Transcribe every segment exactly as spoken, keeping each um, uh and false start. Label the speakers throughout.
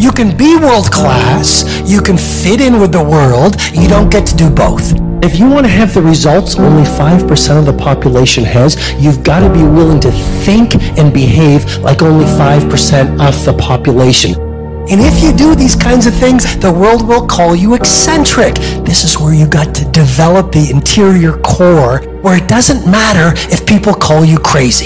Speaker 1: You can be world class, you can fit in with the world, you don't get to do both. If you want to have the results only five percent of the population has, you've got to be willing to think and behave like only five percent of the population. And if you do these kinds of things, the world will call you eccentric. This is where you got to develop the interior core, where it doesn't matter if people call you crazy.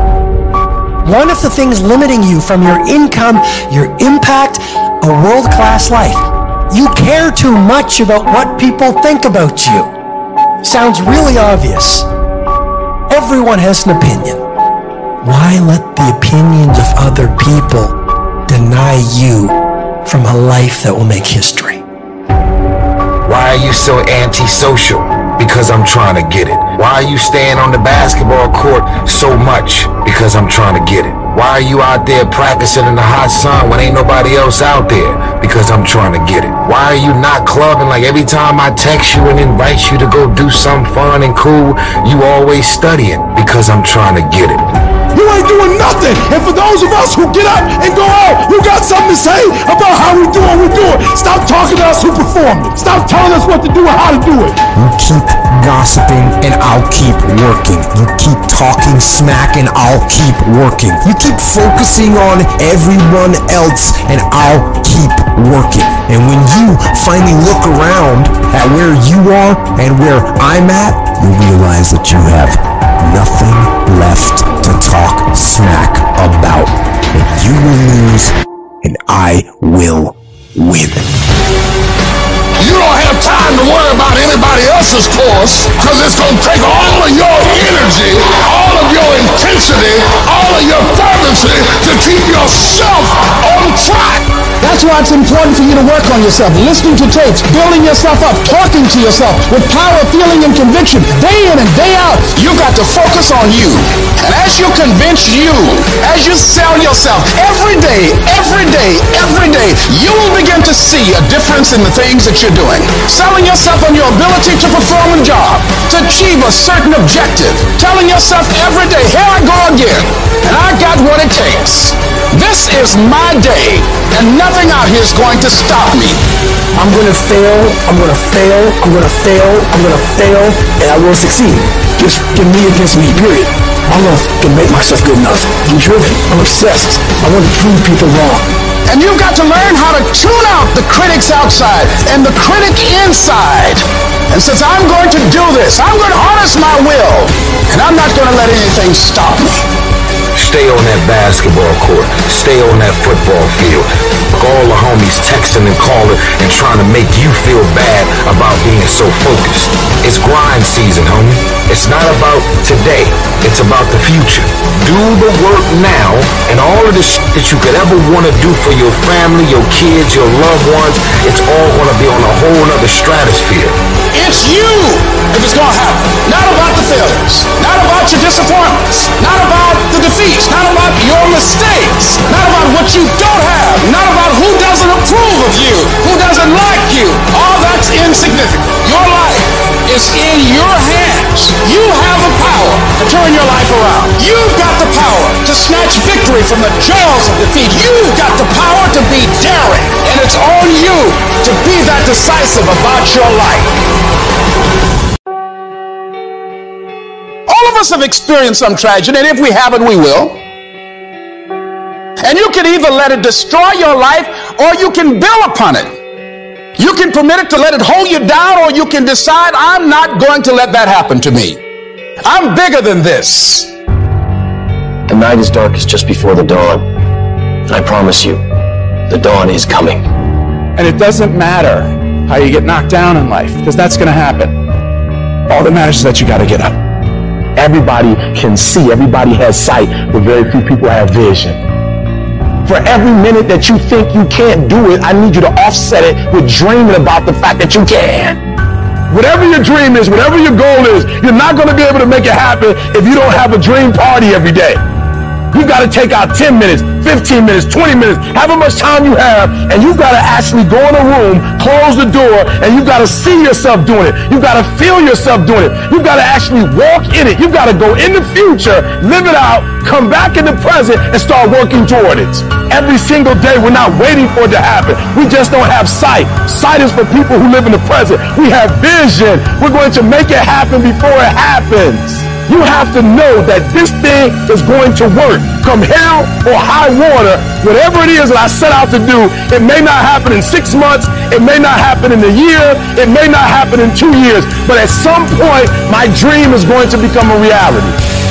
Speaker 1: One of the things limiting you from your income, your impact, a world-class life, you care too much about what people think about you. Sounds really obvious. Everyone has an opinion. Why let the opinions of other people deny you from a life that will make history?
Speaker 2: Why are you so antisocial? Because I'm trying to get it. Why are you staying on the basketball court so much? Because I'm trying to get it. Why are you out there practicing in the hot sun when ain't nobody else out there? Because I'm trying to get it. Why are you not clubbing like every time I text you and invite you to go do something fun and cool, you always studying? Because I'm trying to get it.
Speaker 3: You ain't doing nothing. And for those of us who get up and go out, you got something to say about how we do what we do it. Stop talking to us who perform it. Stop telling us what to do and how to do it.
Speaker 4: You keep gossiping and I'll keep working. You keep talking smack and I'll keep working. You keep focusing on everyone else and I'll keep working. And when you finally look around at where you are and where I'm at, you realize that you have nothing left to talk smack about. And you will lose and I will win.
Speaker 3: You don't have time to worry about anybody else's course, because it's going to take all of your energy, all of your intensity, all of your fervency to keep yourself on track. That's why it's important for you to work on yourself, listening to tapes, building yourself up, talking to yourself with power, feeling, and conviction, day in and day out. You got to focus on you. And as you convince you, as you sell yourself every day, every day, every day, you will begin to see a difference in the things that you're doing. Selling yourself on your ability to perform a job, to achieve a certain objective. Telling yourself every day, here I go again, and I got what it takes. This is my day, and nothing out here is going to stop me.
Speaker 1: I'm going to fail, I'm going to fail, I'm going to fail, I'm going to fail, and I will succeed. Just give me against me, period. I'm going to make myself good enough. I'm driven, I'm obsessed. I want to prove people wrong.
Speaker 3: And you've got to learn how to tune out the critics outside and the critic inside. And since I'm going to do this, I'm going to harness my will, and I'm not going to let anything stop me.
Speaker 2: Stay on that basketball court. Stay on that football field. All the homies texting and calling and trying to make you feel bad about being so focused. It's grind season, homie. It's not about today. It's about the future. Do the work now, and all of the shit that you could ever want to do for your family, your kids, your loved ones, it's all going to be on a whole other stratosphere.
Speaker 3: It's you if it's going to happen. Not about the failures. Not about your disappointments. Not about the defeats. Not about your mistakes. Not about what you don't have. Not about who doesn't approve of you. Who doesn't like you. All that's insignificant. Your life is in your hands. You have the power to turn your life around. You've got the power to snatch victory from the jaws of defeat. You've got the power to be daring. And it's on you to be that decisive about your life. All of us have experienced some tragedy, and if we haven't, we will. And you can either let it destroy your life, or you can build upon it. You can permit it to let it hold you down, or you can decide, I'm not going to let that happen to me. I'm bigger than this.
Speaker 5: The night is darkest just before the dawn. I promise you, the dawn is coming.
Speaker 6: And it doesn't matter how you get knocked down in life, because that's going to happen. All that matters is that you got to get up.
Speaker 7: Everybody can see, everybody has sight, but very few people have vision. For every minute that you think you can't do it, I need you to offset it with dreaming about the fact that you can. Whatever your dream is, whatever your goal is, you're not going to be able to make it happen if you don't have a dream party every day. You've got to take out ten minutes, fifteen minutes, twenty minutes, however much time you have, and you've got to actually go in a room, close the door, and you've got to see yourself doing it. You've got to feel yourself doing it. You've got to actually walk in it. You've got to go in the future, live it out, come back in the present, and start working toward it. every single day. We're not waiting for it to happen. We just don't have sight. Sight is for people who live in the present. We have vision. We're going to make it happen before it happens. You have to know that this thing is going to work. Come hell or high water, whatever it is that I set out to do, it may not happen in six months, it may not happen in a year, it may not happen in two years, but at some point, my dream is going to become a reality.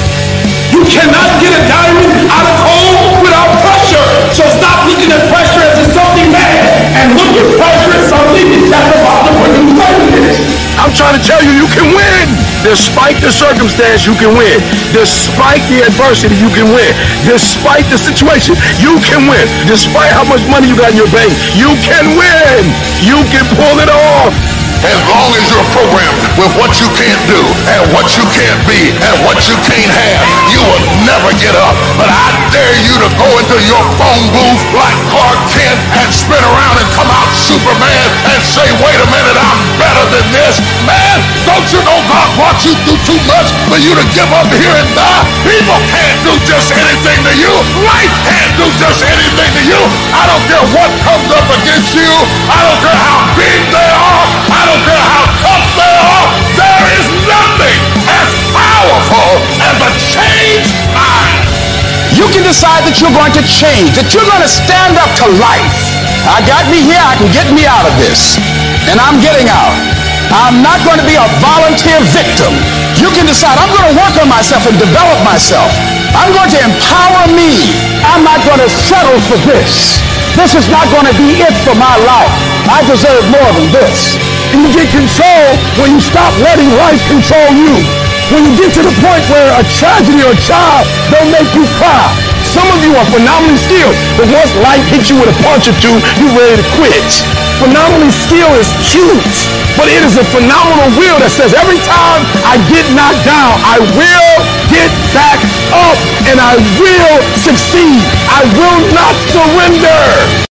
Speaker 8: You cannot get a diamond out of coal without pressure. So stop looking at pressure as something bad and look at pressure as something that's about to bring you greatness.
Speaker 3: I'm trying to tell you, you can win. Despite the circumstance, you can win. Despite the adversity, you can win. Despite the situation, you can win. Despite how much money you got in your bank, you can win. You can pull it off.
Speaker 9: As long as you're programmed with what you can't do and what you can't be and what you can't have, you will never get up. But I dare you to go into your phone booth like Clark Kent and spin around and come out Superman and say, wait a minute, I'm better than this. Man, don't you know God brought you through too much for you to give up here and die? People can't do just anything to you. Life can't do just anything to you. I don't care what comes up against you. I don't care how big they are. I don't care how tough they are. There is nothing as powerful as a changed mind.
Speaker 6: You can decide that you're going to change, that you're going to stand up to life. I got me here, I can get me out of this. And I'm getting out. I'm not going to be a volunteer victim. You can decide, I'm going to work on myself and develop myself. I'm going to empower me. I'm not going to settle for this. This is not going to be it for my life. I deserve more than this. And you get control when you stop letting life control you. When you get to the point where a tragedy or a child don't make you cry. Some of you are phenomenally skilled, but once life hits you with a punch or two, you're ready to quit. Phenomenally skilled is cute, but it is a phenomenal will that says every time I get knocked down, I will get back up and I will succeed. I will not surrender.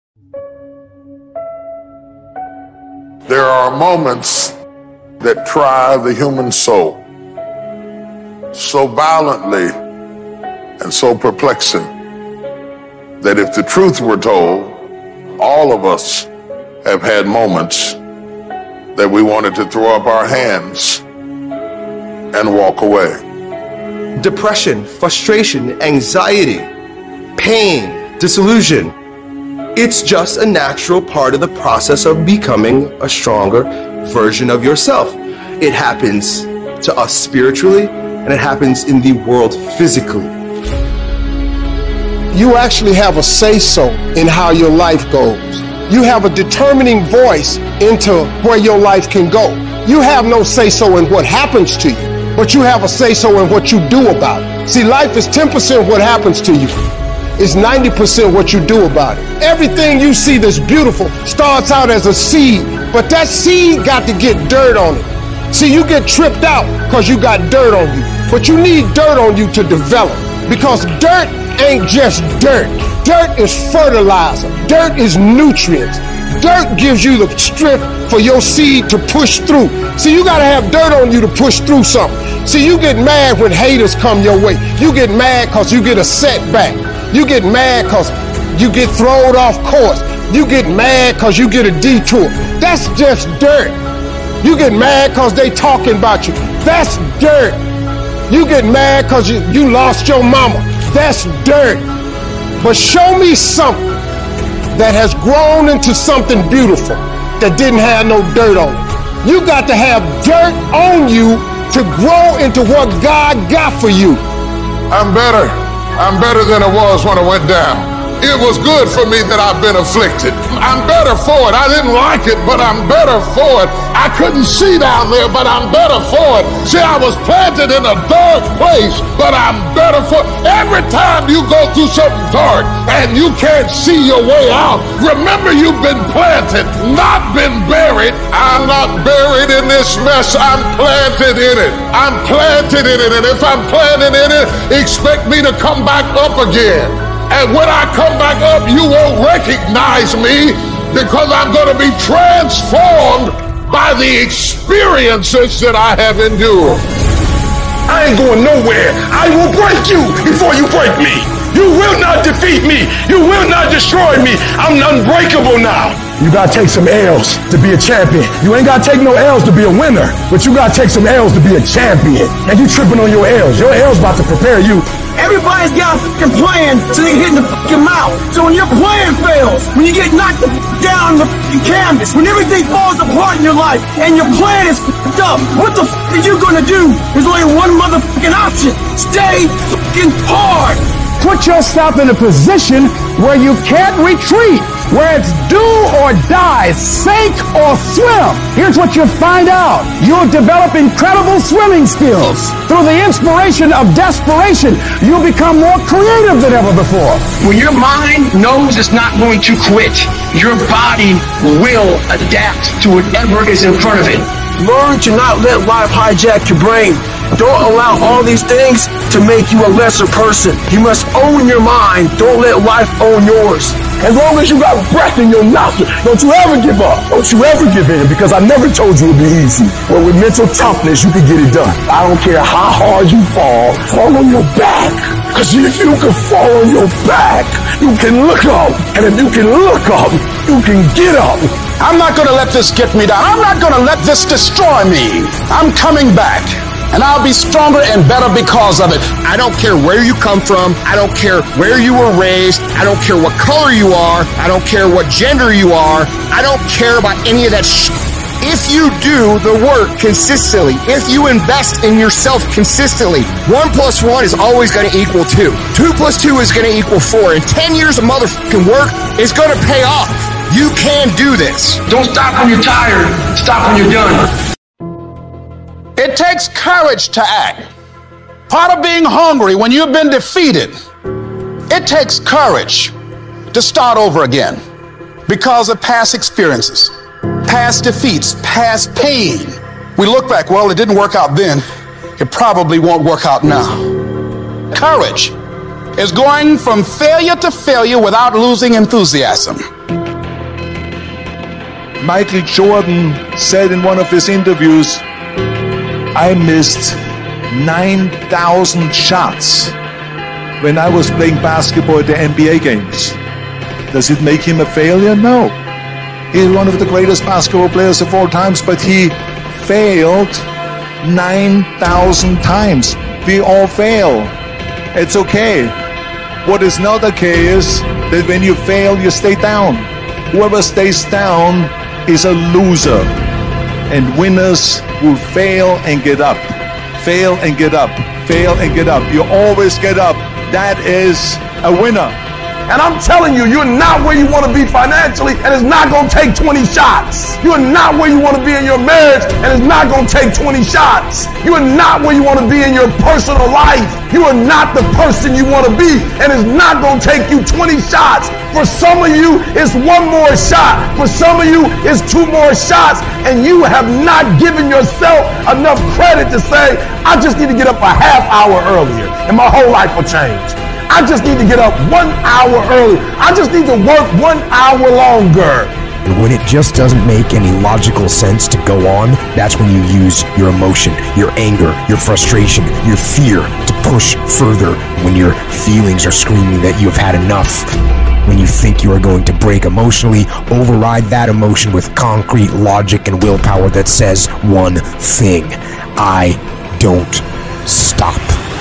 Speaker 3: There are moments that try the human soul so violently and so perplexing that if the truth were told, all of us have had moments that we wanted to throw up our hands and walk away.
Speaker 10: Depression, frustration, anxiety, pain, disillusion. It's just a natural part of the process of becoming a stronger version of yourself. It happens to us spiritually, and it happens in the world physically.
Speaker 11: You actually have a say-so in how your life goes. You have a determining voice into where your life can go. You have no say-so in what happens to you, but you have a say-so in what you do about it. See, life is ten percent what happens to you. It's ninety percent what you do about it. Everything you see that's beautiful starts out as a seed, but that seed got to get dirt on it. See, you get tripped out because you got dirt on you, but you need dirt on you to develop, because dirt ain't just dirt. Dirt is fertilizer. Dirt is nutrients. Dirt gives you the strength for your seed to push through. See, you got to have dirt on you to push through something. See, you get mad when haters come your way. You get mad because you get a setback. You get mad because you get thrown off course. You get mad because you get a detour. That's just dirt. You get mad because they talking about you. That's dirt. You get mad because you, you lost your mama. That's dirt. But show me something that has grown into something beautiful that didn't have no dirt on it. You got to have dirt on you to grow into what God got for you.
Speaker 3: I'm better. I'm better than I was when I went down. It was good for me that I've been afflicted. I'm better for it. I didn't like it, but I'm better for it. I couldn't see down there, but I'm better for it. See, I was planted in a dark place, but I'm better for it. Every time you go through something dark and you can't see your way out, remember you've been planted, not been buried. I'm not buried in this mess. I'm planted in it. I'm planted in it. And if I'm planted in it, expect me to come back up again. And when I come back up, you won't recognize me, because I'm going to be transformed by the experiences that I have endured.
Speaker 8: I ain't going nowhere. I will break you before you break me. You will not defeat me. You will not destroy me. I'm unbreakable now.
Speaker 7: You gotta take some L's to be a champion. You ain't gotta take no L's to be a winner, but you gotta take some L's to be a champion. And you tripping on your L's. Your L's about to prepare you.
Speaker 12: Everybody's got a fucking plan so they can hit in the fucking mouth. So when your plan fails, when you get knocked the fuck down the fucking canvas, when everything falls apart in your life and your plan is fucked up, what the fuck are you gonna do? There's only one motherfucking option. Stay fucking hard.
Speaker 6: Put yourself in a position where you can't retreat, where it's do or die, sink or swim. Here's what you'll find out. You'll develop incredible swimming skills. Through the inspiration of desperation, you'll become more creative than ever before.
Speaker 12: When your mind knows it's not going to quit, your body will adapt to whatever is in front of it. Learn to not let life hijack your brain. Don't allow all these things to make you a lesser person. You must own your mind. Don't let life own yours.
Speaker 7: As long as you got breath in your nostrils, don't you ever give up. Don't you ever give in, because I never told you it'd be easy. But with mental toughness, you can get it done. I don't care how hard you fall, fall on your back. Because if you can fall on your back, you can look up. And if you can look up, you can get up.
Speaker 6: I'm not going to let this get me down. I'm not going to let this destroy me. I'm coming back. And I'll be stronger and better because of it.
Speaker 13: I don't care where you come from. I don't care where you were raised. I don't care what color you are. I don't care what gender you are. I don't care about any of that shit. If you do the work consistently, if you invest in yourself consistently, one plus one is always going to equal two. Two plus two is going to equal four. And ten years of motherfucking work is going to pay off. You can do this.
Speaker 12: Don't stop when you're tired. Stop when you're done.
Speaker 6: It takes courage to act. Part of being hungry when you've been defeated, it takes courage to start over again because of past experiences, past defeats, past pain. We look back, well, it didn't work out then. It probably won't work out now. Courage is going from failure to failure without losing enthusiasm.
Speaker 14: Michael Jordan said in one of his interviews, I missed nine thousand shots when I was playing basketball at the N B A games. Does it make him a failure? No. He's one of the greatest basketball players of all times, but he failed nine thousand times. We all fail. It's okay. What is not okay is that when you fail, you stay down. Whoever stays down is a loser. And winners will fail and get up. Fail and get up. Fail and get up. You always get up. That is a winner.
Speaker 7: And I'm telling you, you're not where you want to be financially, and it's not going to take twenty shots. You're not where you want to be in your marriage, and it's not going to take twenty shots. You are not where you want to be in your personal life. You are not the person you want to be, and it's not going to take you twenty shots. For some of you, it's one more shot. For some of you, it's two more shots, and you have not given yourself enough credit to say, I just need to get up a half hour earlier, and my whole life will change. I just need to get up one hour early. I just need to work one hour longer.
Speaker 4: And when it just doesn't make any logical sense to go on, that's when you use your emotion, your anger, your frustration, your fear to push further when your feelings are screaming that you have had enough. When you think you are going to break emotionally, override that emotion with concrete logic and willpower that says one thing: I don't stop.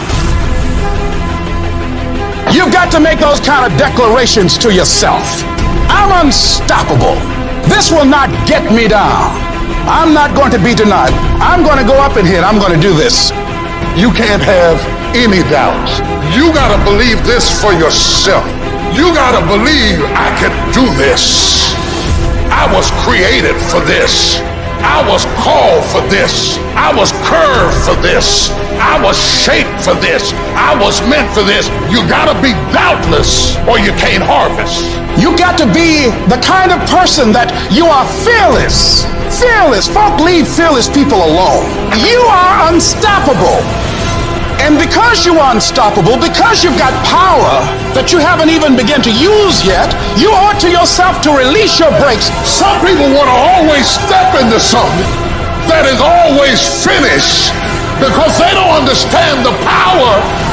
Speaker 6: You've got to make those kind of declarations to yourself. I'm unstoppable. This will not get me down. I'm not going to be denied. I'm going to go up in here and I'm going to do this.
Speaker 3: You can't have any doubt. You got to believe this for yourself. You got to believe I can do this. I was created for this. I was called for this. I was curved for this. I was shaped for this. I was meant for this. You gotta be doubtless or you can't harvest.
Speaker 6: You got to be the kind of person that you are fearless. Fearless. Folk leave fearless people alone. You are unstoppable. And because you are unstoppable, because you've got power that you haven't even begun to use yet, you owe it to yourself to release your brakes.
Speaker 3: Some people want to always step into something that is always finished because they don't understand the power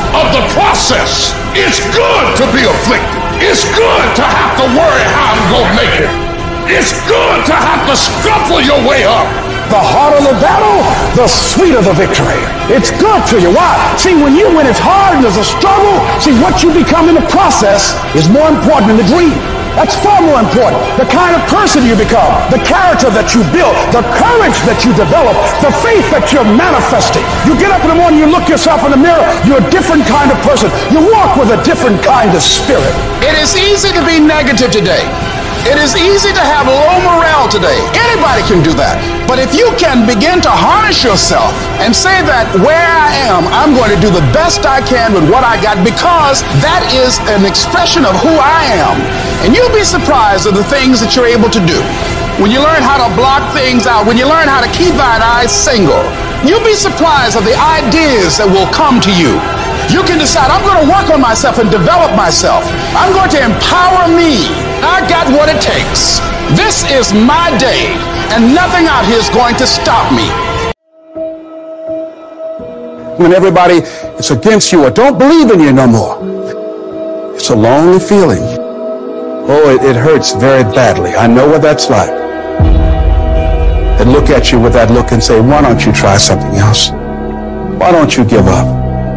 Speaker 3: of the process. It's good to be afflicted. It's good to have to worry how I'm going to make it. It's good to have to scuffle your way up.
Speaker 6: The harder the battle, the sweeter the victory. It's good to you. Why? See, when you win, it's hard and there's a struggle. See, what you become in the process is more important than the dream. That's far more important. The kind of person you become, the character that you build, the courage that you develop, the faith that you're manifesting. You get up in the morning, you look yourself in the mirror, you're a different kind of person. You walk with a different kind of spirit.
Speaker 15: It is easy to be negative today. It is easy to have low morale today. Anybody can do that. But if you can begin to harness yourself and say that where I am, I'm going to do the best I can with what I got, because that is an expression of who I am. And you'll be surprised at the things that you're able to do. When you learn how to block things out, when you learn how to keep thine eyes single, you'll be surprised at the ideas that will come to you. You can decide, I'm going to work on myself and develop myself. I'm going to empower me. I got what it takes. This is my day, and nothing out here is going to stop me.
Speaker 6: When everybody is against you or don't believe in you no more, it's a lonely feeling. Oh, it, it hurts very badly. I know what that's like. They look at you with that look and say, why don't you try something else? Why don't you give up?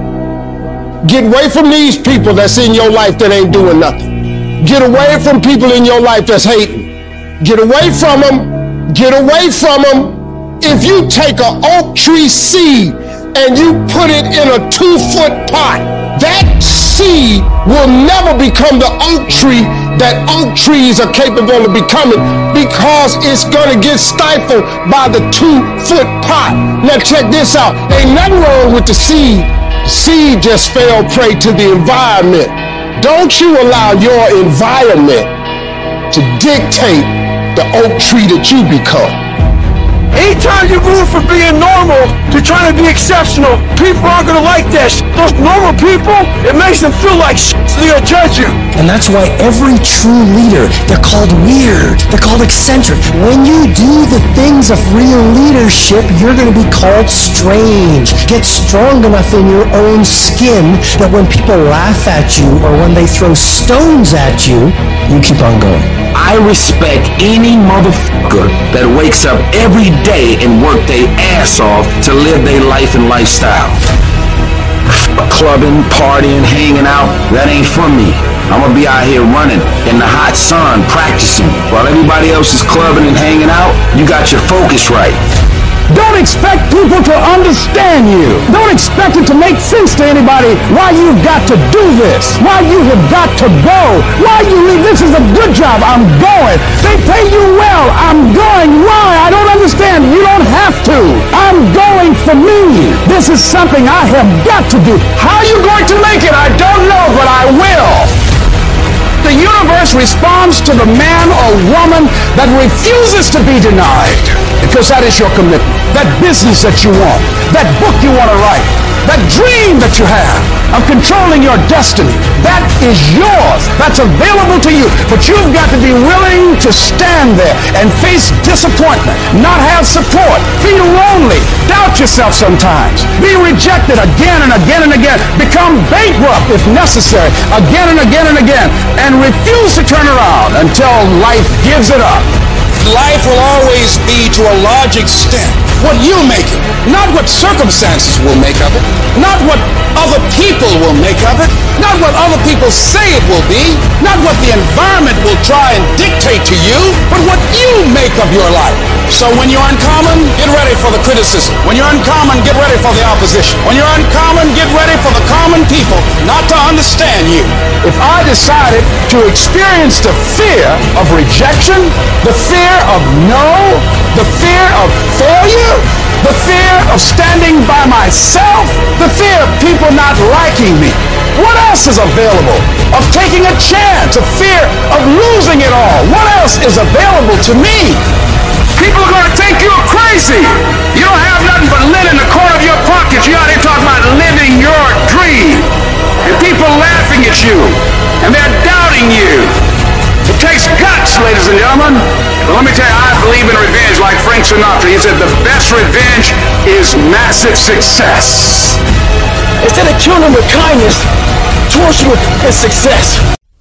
Speaker 11: Get away from these people that's in your life that ain't doing nothing. Get away from people in your life that's hating. Get away from them. Get away from them. If you take an oak tree seed and you put it in a two-foot pot, that seed will never become the oak tree that oak trees are capable of becoming, because it's going to get stifled by the two-foot pot. Now check this out. Ain't nothing wrong with the seed. Seed just fell prey to the environment. Don't you allow your environment to dictate the oak tree that you become.
Speaker 12: Anytime you move from being normal to trying to be exceptional, people aren't going to like that shit. Those normal people, it makes them feel like shit, so they're going to judge you.
Speaker 1: And that's why every true leader, they're called weird, they're called eccentric. When you do the things of real leadership, you're going to be called strange. Get strong enough in your own skin that when people laugh at you or when they throw stones at you, you keep on going.
Speaker 2: I respect any motherfucker that wakes up every day and work their ass off to live their life and lifestyle. Clubbing, partying, hanging out, that ain't for me. I'm gonna be out here running in the hot sun, practicing. While everybody else is clubbing and hanging out, you got your focus right.
Speaker 6: Don't expect people to understand you. Don't expect it to make sense to anybody why you've got to do this, why you have got to go, why you leave. This is a good job. I'm going. They pay you well. I'm going. Why? I don't understand. You don't have to. I'm going for me. This is something I have got to do. How are you going to make it? I don't know, but I will. The universe responds to the man or woman that refuses to be denied, because that is your commitment. That business that you want, that book you want to write, that dream that you have of controlling your destiny, that is yours. That's available to you. But you've got to be willing to stand there and face disappointment, not have support, be lonely, doubt yourself sometimes, be rejected again and again and again, become bankrupt if necessary, again and again and again, and refuse to turn around until life gives it up.
Speaker 15: Life will always be, to a large extent, what you make it, not what circumstances will make of it, not what other people will make of it, not what other people say it will be, not what the environment will try and dictate to you, but what you make of your life. So when you're uncommon, get ready for the criticism. When you're uncommon, get ready for the opposition. When you're uncommon, get ready for the common people not to understand you.
Speaker 6: If I decided to experience the fear of rejection, the fear of no, the fear of failure, the fear of standing by myself, the fear of people not liking me, what else is available? Of taking a chance, a fear of losing it all, what else is available to me?
Speaker 8: People are going to think you're crazy. You don't have nothing but lint in the corner of your pocket. You out here talking about living your dream. And people laughing at you. And they're doubting you. It takes guts, ladies and gentlemen. But let me tell you, I believe in revenge like Frank Sinatra. He said the best revenge is massive success.
Speaker 12: Instead of killing them with kindness, torture with his success.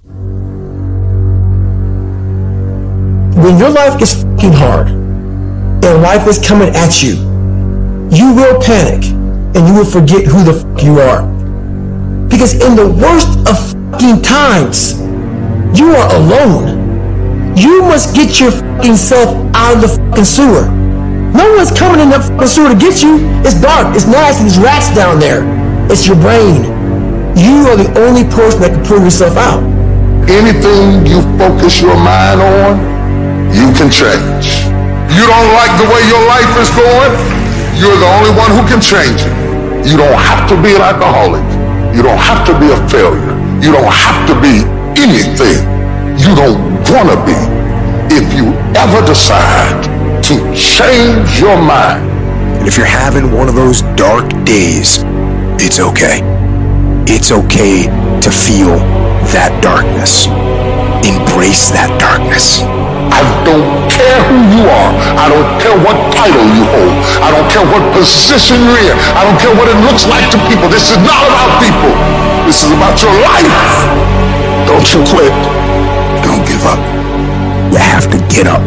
Speaker 4: When your life gets fucking hard and life is coming at you, you will panic and you will forget who the fuck you are. Because in the worst of fucking times, you are alone. You must get your fucking self out of the fucking sewer. No one's coming in that fucking sewer to get you. It's dark, it's nasty, there's rats down there. It's your brain. You are the only person that can pull yourself out.
Speaker 3: Anything you focus your mind on, you can change. You don't like the way your life is going, you're the only one who can change it. You don't have to be an alcoholic. You don't have to be a failure. You don't have to be anything you don't want to be. If you ever decide to change your mind.
Speaker 4: And if you're having one of those dark days, it's okay. It's okay to feel that darkness. Embrace that darkness.
Speaker 3: I don't care who you are. I don't care what title you hold. I don't care what position you're in. I don't care what it looks like to people. This is not about people. This is about your life. Don't you quit. Don't give up.
Speaker 4: You have to get up.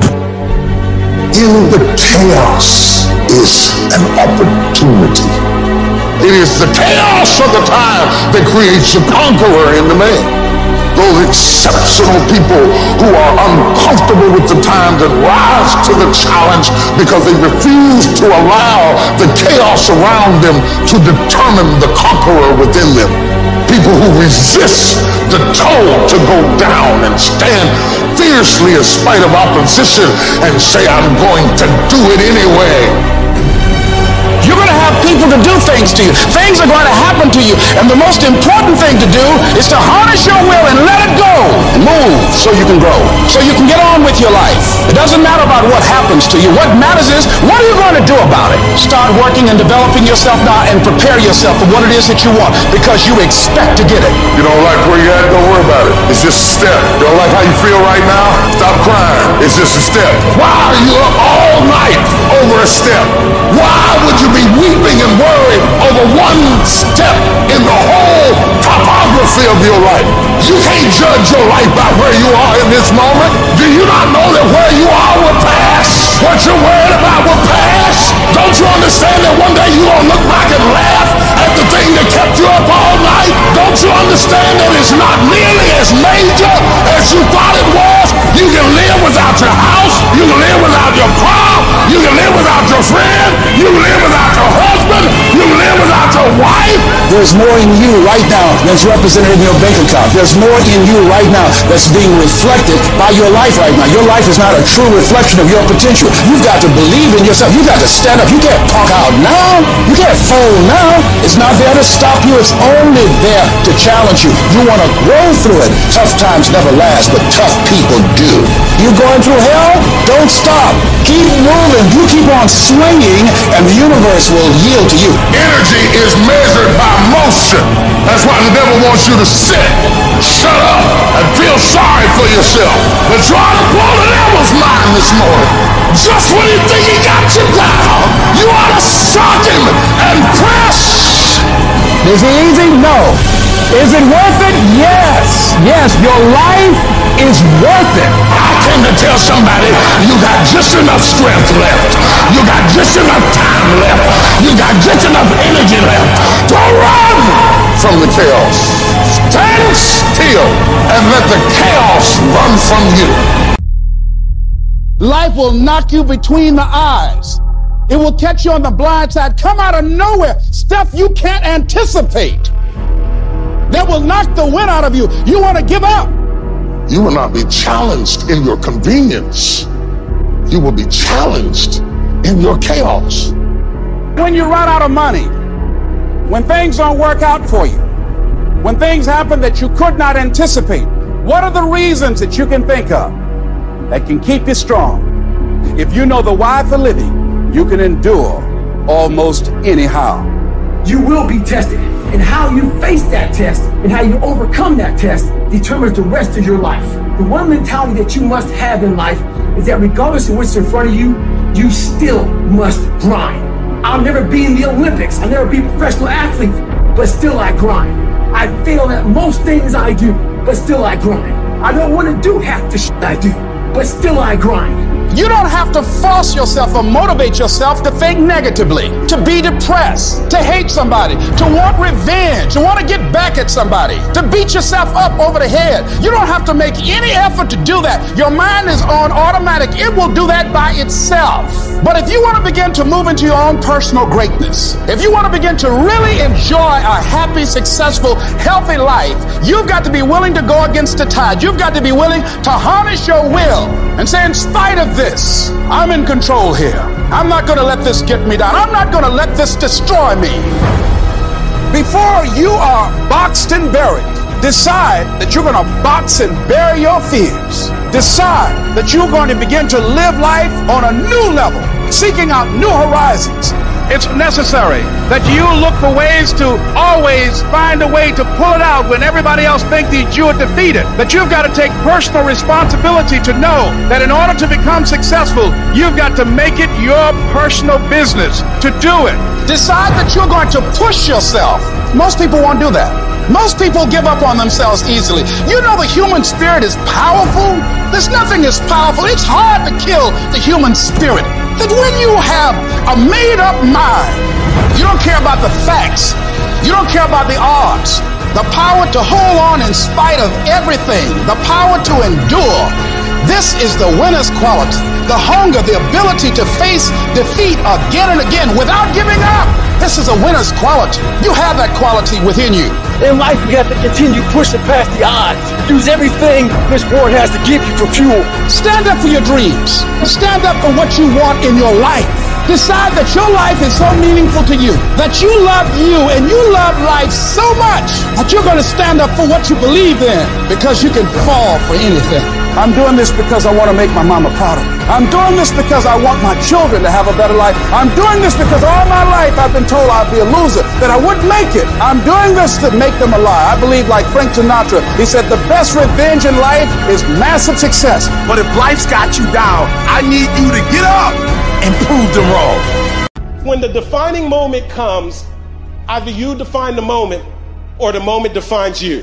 Speaker 3: In the chaos is an opportunity. It is the chaos of the time that creates the conqueror in the man. Those exceptional people who are uncomfortable with the times and rise to the challenge because they refuse to allow the chaos around them to determine the conqueror within them. People who resist the toll to go down and stand fiercely in spite of opposition and say, I'm going to do it anyway.
Speaker 15: You're going to have people to do things to you. Things are going to happen to you. And the most important thing to do is to harness your will and let it go and move so you can grow, so you can get on with your life. It doesn't matter about what happens to you. What matters is, what are you going to do about it? Start working and developing yourself now and prepare yourself for what it is that you want, because you expect to get it.
Speaker 3: You don't like where you're at? Don't worry about it. It's just a step. You don't like how you feel right now? Stop crying. It's just a step. Why are you up all night over a step? Why would you be weeping and worried over one step in the whole topography of your life? You can't judge your life by where you are in this moment. Do you not know that where you are will pass? What you're worried about will pass? Don't you understand that one day you're going to look back and laugh at the thing that kept you up all night? Don't you understand that it's not nearly as major as you thought it was? You can live without your house. You can live without your car. You can live without your friend. You can live without your husband. You can live without your wife.
Speaker 15: There's more in you right now that's represented in your bank account. There's more in you right now that's being reflected by your life right now. Your life is not a true reflection of your potential. You've got to believe in yourself. You've got to stand up. You can't talk out now. You can't fold now. It's not there to stop you. It's only there to challenge you. You want to grow through it. Tough times never last, but tough people do. You going through hell? Don't stop. Keep moving. You keep on swinging, and the universe will yield to you.
Speaker 3: Energy is measured by motion. That's why the devil wants you to sit, shut up, and feel sorry for yourself. But try to blow the devil's mind this morning. Just when you think he got you down, you ought to shock him and press.
Speaker 12: Is it easy? No. Is it worth it? Yes. Yes, your life is worth it.
Speaker 3: I came to tell somebody you got just enough strength left. You got just enough time left. You got just enough energy left to run from the chaos. Stand still and let the chaos run from you.
Speaker 15: Life will knock you between the eyes. It will catch you on the blind side, come out of nowhere, stuff you can't anticipate. That will knock the wind out of you. You want to give up.
Speaker 3: You will not be challenged in your convenience. You will be challenged in your chaos.
Speaker 15: When you run out of money, when things don't work out for you, when things happen that you could not anticipate, what are the reasons that you can think of that can keep you strong? If you know the why for living, you can endure almost anyhow.
Speaker 12: You will be tested, and how you face that test and how you overcome that test determines the rest of your life. The one mentality that you must have in life is that regardless of what's in front of you, you still must grind. I'll never be in the Olympics. I'll never be a professional athlete. but still I grind. I fail at most things I do, but still I grind. I don't want to do half the shit I do, but still I grind.
Speaker 15: You don't have to force yourself or motivate yourself to think negatively, to be depressed, to hate somebody, to want revenge, to want to get back at somebody, to beat yourself up over the head. You don't have to make any effort to do that. Your mind is on automatic. It will do that by itself. But if you want to begin to move into your own personal greatness, if you want to begin to really enjoy a happy, successful, healthy life, you've got to be willing to go against the tide. You've got to be willing to harness your will and say, in spite of this, I'm in control here. I'm not going to let this get me down. I'm not going to let this destroy me. Before you are boxed and buried, decide that you're going to box and bury your fears. Decide that you're going to begin to live life on a new level, seeking out new horizons.
Speaker 8: It's necessary that you look for ways to always find a way to pull it out when everybody else thinks that you are defeated. That you've got to take personal responsibility to know that in order to become successful, you've got to make it your personal business to do it.
Speaker 15: Decide that you're going to push yourself. Most people won't do that. Most people give up on themselves easily. You know the human spirit is powerful. There's nothing as powerful. It's hard to kill the human spirit. That when you have a made-up mind, you don't care about the facts. You don't care about the odds. The power to hold on in spite of everything. The power to endure. This is the winner's quality. The hunger, the ability to face defeat again and again without giving up. This is a winner's quality. You have that quality within you.
Speaker 12: In life, we have to continue pushing past the odds. Use everything this world has to give you for fuel.
Speaker 15: Stand up for your dreams. Stand up for what you want in your life. Decide that your life is so meaningful to you, that you love you and you love life so much that you're going to stand up for what you believe in, because you can fall for anything. I'm doing this because I want to make my mama proud of me. I'm doing this because I want my children to have a better life. I'm doing this because all my life I've been told I'd be a loser, that I wouldn't make it. I'm doing this to make them a lie. I believe, like Frank Sinatra, he said the best revenge in life is massive success.
Speaker 3: But if life's got you down, I need you to get up and prove them wrong.
Speaker 11: When the defining moment comes, either you define the moment or the moment defines you.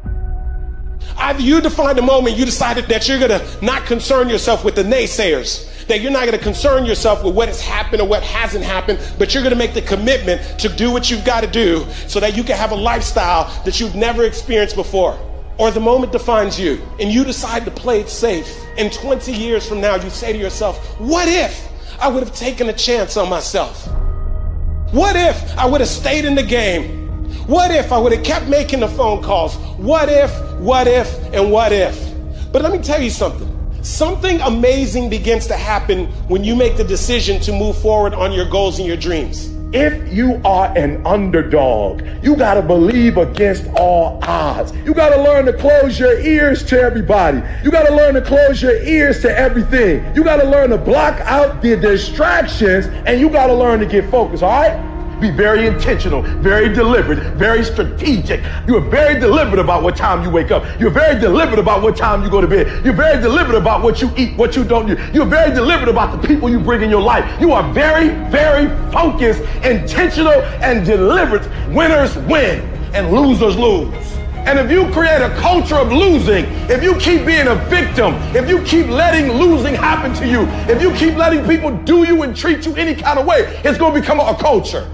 Speaker 11: Either you define the moment, you decided that you're going to not concern yourself with the naysayers, that you're not going to concern yourself with what has happened or what hasn't happened, but you're going to make the commitment to do what you've got to do so that you can have a lifestyle that you've never experienced before. Or the moment defines you and you decide to play it safe. And twenty years from now, you say to yourself, what if I would have taken a chance on myself? What if I would have stayed in the game? What if I would have kept making the phone calls? What if, what if, and what if? But let me tell you something. Something amazing begins to happen when you make the decision to move forward on your goals and your dreams.
Speaker 7: If you are an underdog, you got to believe against all odds. You got to learn to close your ears to everybody. You got to learn to close your ears to everything. You got to learn to block out the distractions, and you got to learn to get focused, all right? Be very intentional, very deliberate, very strategic. You are very deliberate about what time you wake up. You're very deliberate about what time you go to bed. You're very deliberate about what you eat, what you don't do. You're very deliberate about the people you bring in your life. You are very, very focused, intentional, and deliberate. Winners win and losers lose. And if you create a culture of losing, if you keep being a victim, if you keep letting losing happen to you, if you keep letting people do you and treat you any kind of way, it's going to become a culture.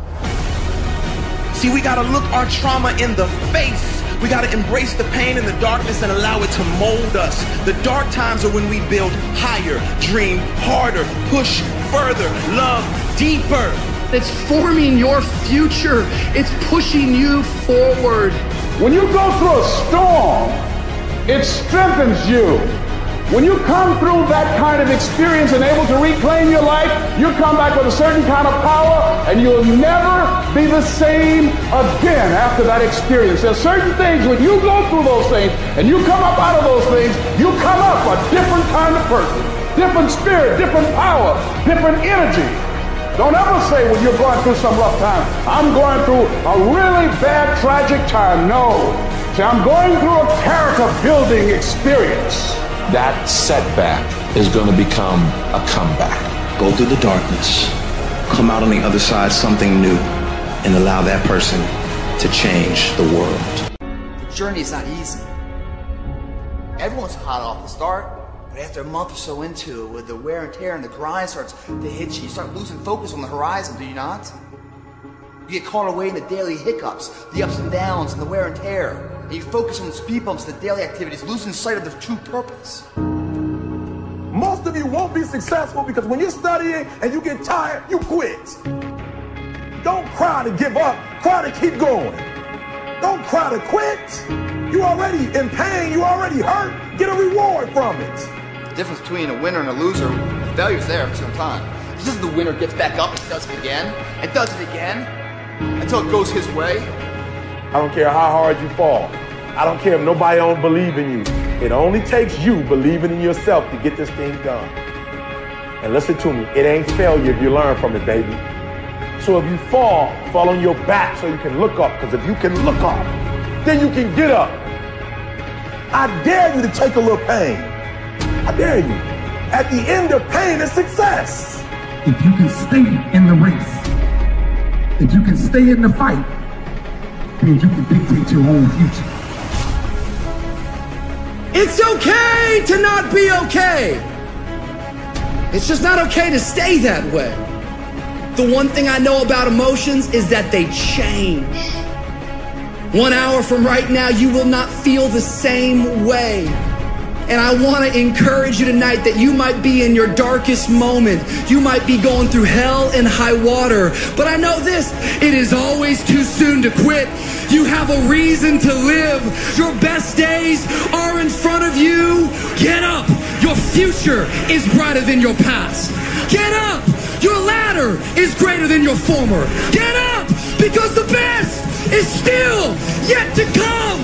Speaker 16: See, we got to look our trauma in the face. We got to embrace the pain and the darkness and allow it to mold us. The dark times are when we build higher, dream harder, push further, love deeper.
Speaker 12: It's forming your future. It's pushing you forward.
Speaker 6: When you go through a storm, it strengthens you. When you come through that kind of experience and able to reclaim your life, you come back with a certain kind of power, and you'll never be the same again after that experience. There's certain things, when you go through those things and you come up out of those things, you come up a different kind of person, different spirit, different power, different energy. Don't ever say when you're going through some rough time, I'm going through a really bad, tragic time. No. See, I'm going through a character building experience.
Speaker 17: That setback is going to become a comeback.
Speaker 16: Go through the darkness, come out on the other side something new, and allow that person to change the world.
Speaker 18: The journey is not easy. Everyone's hot off the start, but after a month or so into it, with the wear and tear and the grind starts to hit you, you start losing focus on the horizon, do you not? You get caught away in the daily hiccups, the ups and downs, and the wear and tear. And you focus on the speed bumps, the daily activities, losing sight of the true purpose.
Speaker 19: Most of you won't be successful because when you're studying and you get tired, you quit. Don't cry to give up, cry to keep going. Don't cry to quit. You already in pain, you already hurt, get a reward from it.
Speaker 18: The difference between a winner and a loser, the failure's there for some time. It's just the winner gets back up and does it again, and does it again, until it goes his way.
Speaker 19: I don't care how hard you fall. I don't care if nobody don't believe in you. It only takes you believing in yourself to get this thing done. And listen to me, it ain't failure if you learn from it, baby. So if you fall, fall on your back so you can look up, because if you can look up, then you can get up. I dare you to take a little pain. I dare you. At the end of pain is success.
Speaker 20: If you can stay in the race, if you can stay in the fight, then you can dictate your own future.
Speaker 12: It's okay to not be okay. It's just not okay to stay that way. The one thing I know about emotions is that they change. One hour from right now, you will not feel the same way. And I want to encourage you tonight that you might be in your darkest moment. You might be going through hell and high water. But I know this, it is always too soon to quit. You have a reason to live. Your best days are in front of you. Get up. Your future is brighter than your past. Get up. Your ladder is greater than your former. Get up, because the best is still yet to come.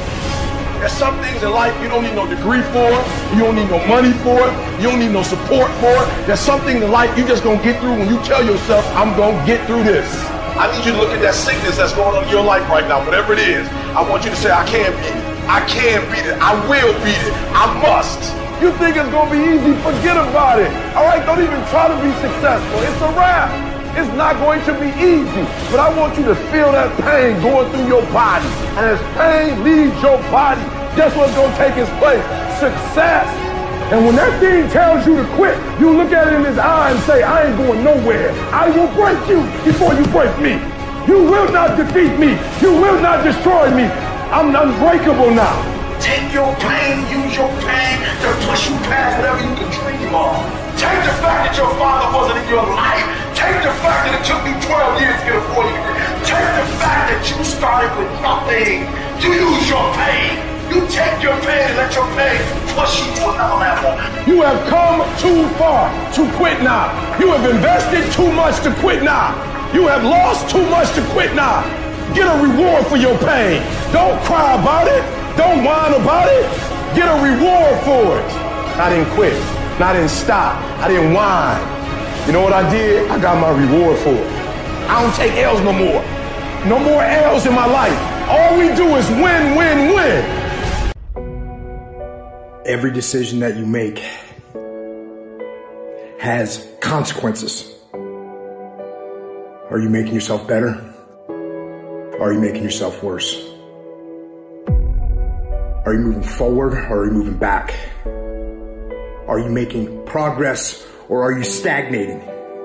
Speaker 19: There's some things in life you don't need no degree for, you don't need no money for it, you don't need no support for it. There's something in life you just gonna get through when you tell yourself, I'm gonna get through this. I need you to look at that sickness that's going on in your life right now, whatever it is. I want you to say, I can beat it. I can beat it. I will beat it. I must. You think it's gonna be easy? Forget about it. All right, don't even try to be successful. It's a wrap. It's not going to be easy, but I want you to feel that pain going through your body. And as pain leaves your body, guess what's going to take its place? Success. And when that thing tells you to quit, you look at it in his eye and say, I ain't going nowhere. I will break you before you break me. You will not defeat me. You will not destroy me. I'm unbreakable now.
Speaker 3: Take your pain, use your pain to push you past whatever you can dream of. Take the fact that your father wasn't in your life. Take the fact that it took you twelve years to get a four-year degree. Take the fact that you started with nothing. You use your pain. You take your pain and let your pain push you to another level.
Speaker 19: You have come too far to quit now. You have invested too much to quit now. You have lost too much to quit now. Get a reward for your pain. Don't cry about it. Don't whine about it. Get a reward for it. I didn't quit. I didn't stop. I didn't whine. You know what I did? I got my reward for it. I don't take L's no more. No more L's in my life. All we do is win, win, win.
Speaker 4: Every decision that you make has consequences. Are you making yourself better? Or are you making yourself worse? Are you moving forward or are you moving back? Are you making progress or are you stagnating?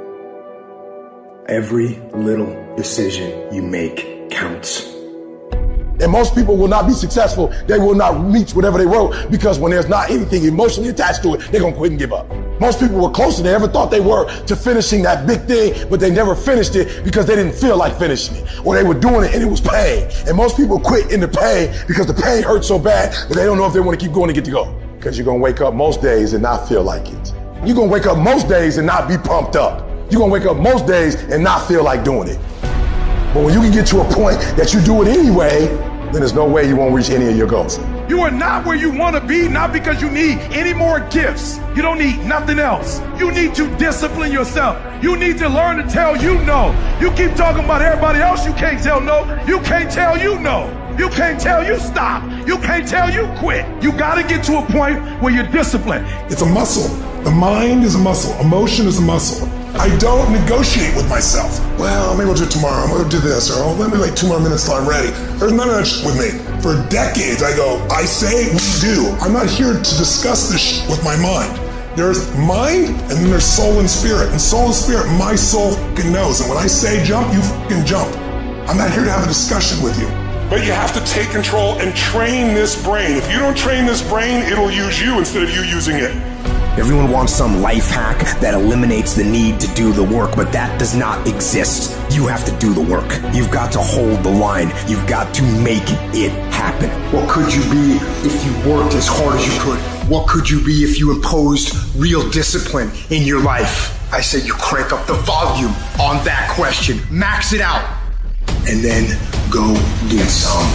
Speaker 4: Every little decision you make counts.
Speaker 3: And most people will not be successful. They will not reach whatever they wrote because when there's not anything emotionally attached to it, they're going to quit and give up. Most people were closer than they ever thought they were to finishing that big thing, but they never finished it because they didn't feel like finishing it, or they were doing it and it was pain. And most people quit in the pain because the pain hurts so bad that they don't know if they want to keep going to get to go. Because you're going to wake up most days and not feel like it. You're going to wake up most days and not be pumped up. You're going to wake up most days and not feel like doing it. But when you can get to a point that you do it anyway, then there's no way you won't reach any of your goals.
Speaker 19: You are not where you want to be, not because you need any more gifts. You don't need nothing else. You need to discipline yourself. You need to learn to tell you no. You keep talking about everybody else, you can't tell no. You can't tell you no. You can't tell you stop. You can't tell you quit. You got to get to a point where you're disciplined.
Speaker 21: It's a muscle. The mind is a muscle. Emotion is a muscle.
Speaker 3: I don't negotiate with myself. Well, maybe I'll do it tomorrow. I'm gonna do this, or oh, let me like two more minutes till I'm ready. There's none of that shit with me. For decades, I go, I say, we do. I'm not here to discuss this shit with my mind. There's mind, and then there's soul and spirit. And soul and spirit, my soul fucking knows. And when I say jump, you fucking jump. I'm not here to have a discussion with you. But you have to take control and train this brain. If you don't train this brain, it'll use you instead of you using it.
Speaker 4: Everyone wants some life hack that eliminates the need to do the work, but that does not exist. You have to do the work. You've got to hold the line. You've got to make it happen.
Speaker 20: What could you be if you worked as hard as you could? What could you be if you imposed real discipline in your life? I say you crank up the volume on that question. Max it out.
Speaker 4: And then go do some.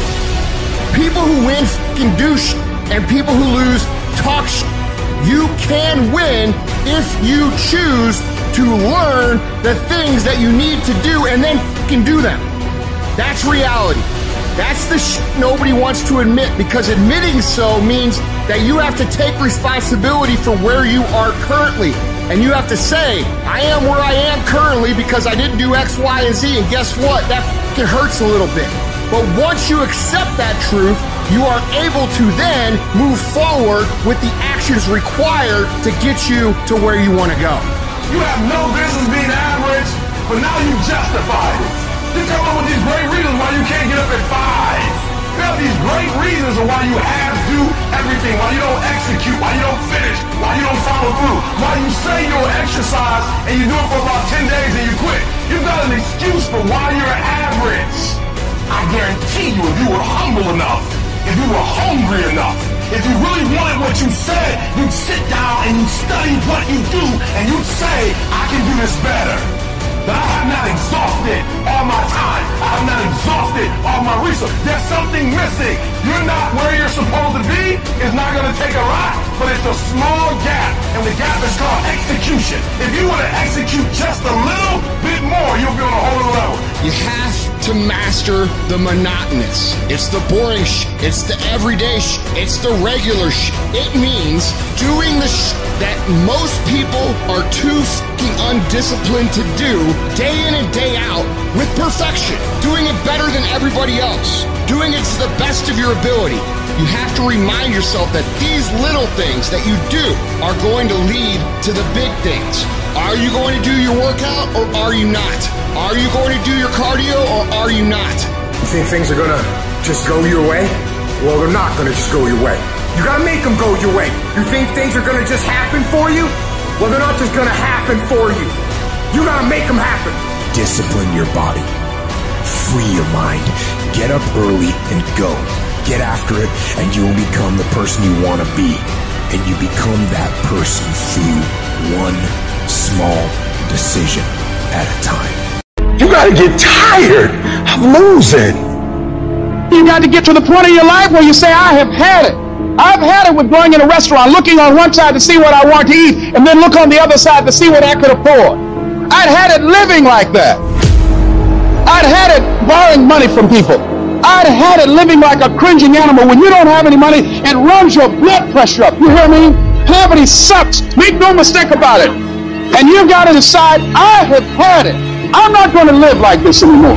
Speaker 13: People who win f***ing do sh**, and people who lose talk sh**. You can win if you choose to learn the things that you need to do and then f***ing do them. That's reality. That's the sh** nobody wants to admit, because admitting so means that you have to take responsibility for where you are currently. And you have to say, I am where I am currently because I didn't do X, Y, and Z. And guess what? That f***ing hurts a little bit. But once you accept that truth, you are able to then move forward with the actions required to get you to where you want to go.
Speaker 19: You have no business being average, but now you justify it. You come up with these great reasons why you can't get up at five. You have these great reasons of why you have to do everything, why you don't execute, why you don't finish, why you don't follow through, why you say you'll exercise and you do it for about ten days and you quit. You've got an excuse for why you're average. I guarantee you, if you were humble enough, if you were hungry enough, if you really wanted what you said, you'd sit down and you'd study what you do and you'd say, I can do this better. But I have not exhausted all my time. I have not exhausted all my resources. There's something missing. You're not where you're supposed to be. It's not going to take a lot, but it's a small gap. And the gap is called execution. If you want to execute just a little bit more, you'll be on a whole other level.
Speaker 13: You have to master the monotonous. It's the boring sh**. It's the everyday sh**. It's the regular sh**. It means doing the sh** that most people are too f***ing undisciplined to do day in and day out with perfection. Doing it better than everybody else. Doing it to the best of your ability. You have to remind yourself that these little things that you do are going to lead to the big things. Are you going to do your workout or are you not? Are you going to do your cardio or are you not?
Speaker 20: You think things are gonna just go your way? Well, they're not gonna just go your way. You gotta make them go your way. You think things are gonna just happen for you? Well, they're not just gonna happen for you. You gotta make them happen.
Speaker 4: Discipline your body. Free your mind. Get up early and go. Get after it, and you will become the person you want to be. And you become that person through one small decision at a time.
Speaker 19: You gotta get tired of losing.
Speaker 15: You got to get to the point of your life where you say, I have had it. I've had it with going in a restaurant, looking on one side to see what I want to eat, and then look on the other side to see what I could afford. I'd had it living like that. I'd had it borrowing money from people. I'd had it living like a cringing animal. When you don't have any money, it runs your blood pressure up. You hear me? Poverty sucks. Make no mistake about it. And you've got to decide, I have had it. I'm not going to live like this anymore.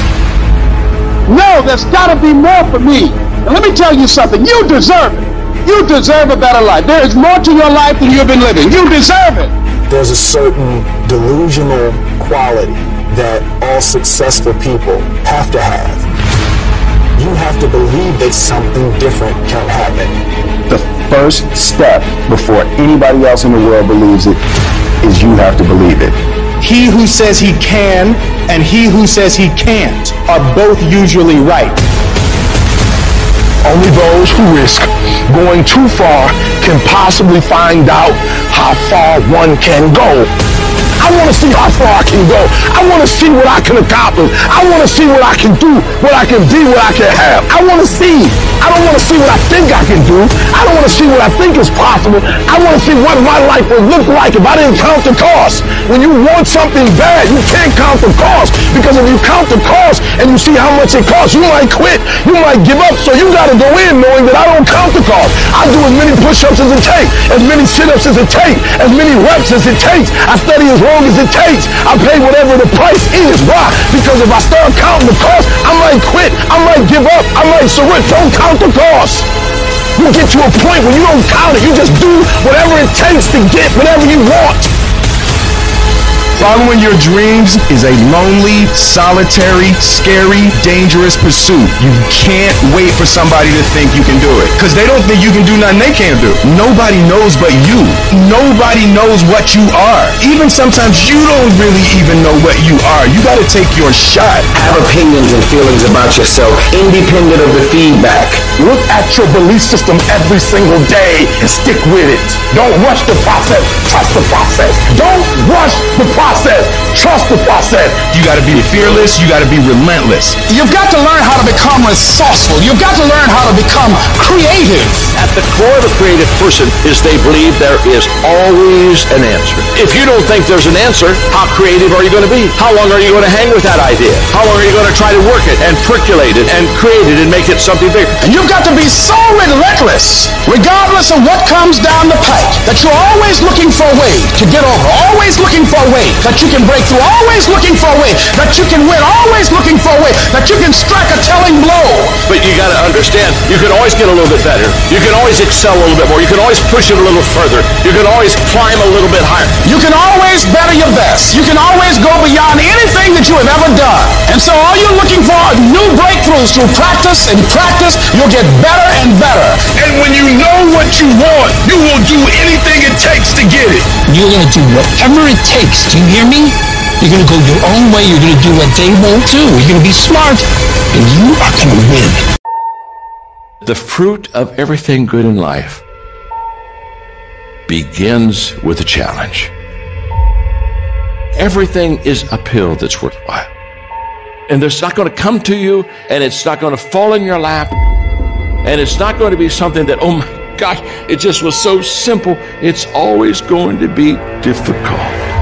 Speaker 15: No, there's got to be more for me. And let me tell you something. You deserve it. You deserve a better life. There is more to your life than you've been living. You deserve it.
Speaker 7: There's a certain delusional quality that all successful people have to have. You have to believe that something different can happen.
Speaker 6: The first step before anybody else in the world believes it is you have to believe it.
Speaker 15: He who says he can and he who says he can't are both usually right.
Speaker 19: Only those who risk going too far can possibly find out how far one can go. I want to see how far I can go. I want to see what I can accomplish. I want to see what I can do, what I can be, what I can have. I want to see. I don't want to see what I think I can do. I don't want to see what I think is possible. I want to see what my life would look like if I didn't count the cost. When you want something bad, you can't count the cost, because if you count the cost and you see how much it costs, you might quit. You might give up. So you got to go in knowing that I don't count the cost. I do as many push-ups as it takes, as many sit-ups as it takes, as many reps as it takes. I study as long long as it takes. I pay whatever the price is. Why? Because if I start counting the cost, I might quit. I might give up. I might surrender. Don't count the cost. You get to a point where you don't count it. You just do whatever it takes to get whatever you want.
Speaker 6: Following your dreams is a lonely, solitary, scary, dangerous pursuit. You can't wait for somebody to think you can do it. Because they don't think you can do nothing they can't do. Nobody knows but you. Nobody knows what you are. Even sometimes you don't really even know what you are. You got to take your shot.
Speaker 2: Have opinions and feelings about yourself, independent of the feedback.
Speaker 19: Look at your belief system every single day and stick with it. Don't rush the process. Trust the process. Don't rush the process. Trust the process.
Speaker 6: You got to be fearless. You got to be relentless.
Speaker 15: You've got to learn how to become resourceful. You've got to learn how to become creative.
Speaker 21: At the core of a creative person is they believe there is always an answer. If you don't think there's an answer, how creative are you going to be? How long are you going to hang with that idea? How long are you going to try to work it and percolate it and create it and make it something bigger?
Speaker 15: And you've got to be so relentless, regardless of what comes down the pike, that you're always looking for a way to get over, always looking for a way that you can break through, always looking for a way that you can win, always looking for a way that you can strike a telling blow.
Speaker 21: But you got to understand, you can always get a little bit better. You can always excel a little bit more. You can always push it a little further. You can always climb a little bit higher.
Speaker 15: You can always better your best. You can always go beyond anything that you have ever done. And so all you're looking for are new breakthroughs through practice and practice. You'll get better and better.
Speaker 19: And when you know what you want, you will do anything it takes to get it.
Speaker 22: You're going to do whatever it takes. Do you hear me? You're going to go your own way. You're going to do what they won't do. You're going to be smart, and you are going to win.
Speaker 17: The fruit of everything good in life begins with a challenge. Everything is uphill that's worthwhile. And it's not going to come to you, and it's not going to fall in your lap, and it's not going to be something that, oh my gosh, it just was so simple. It's always going to be difficult.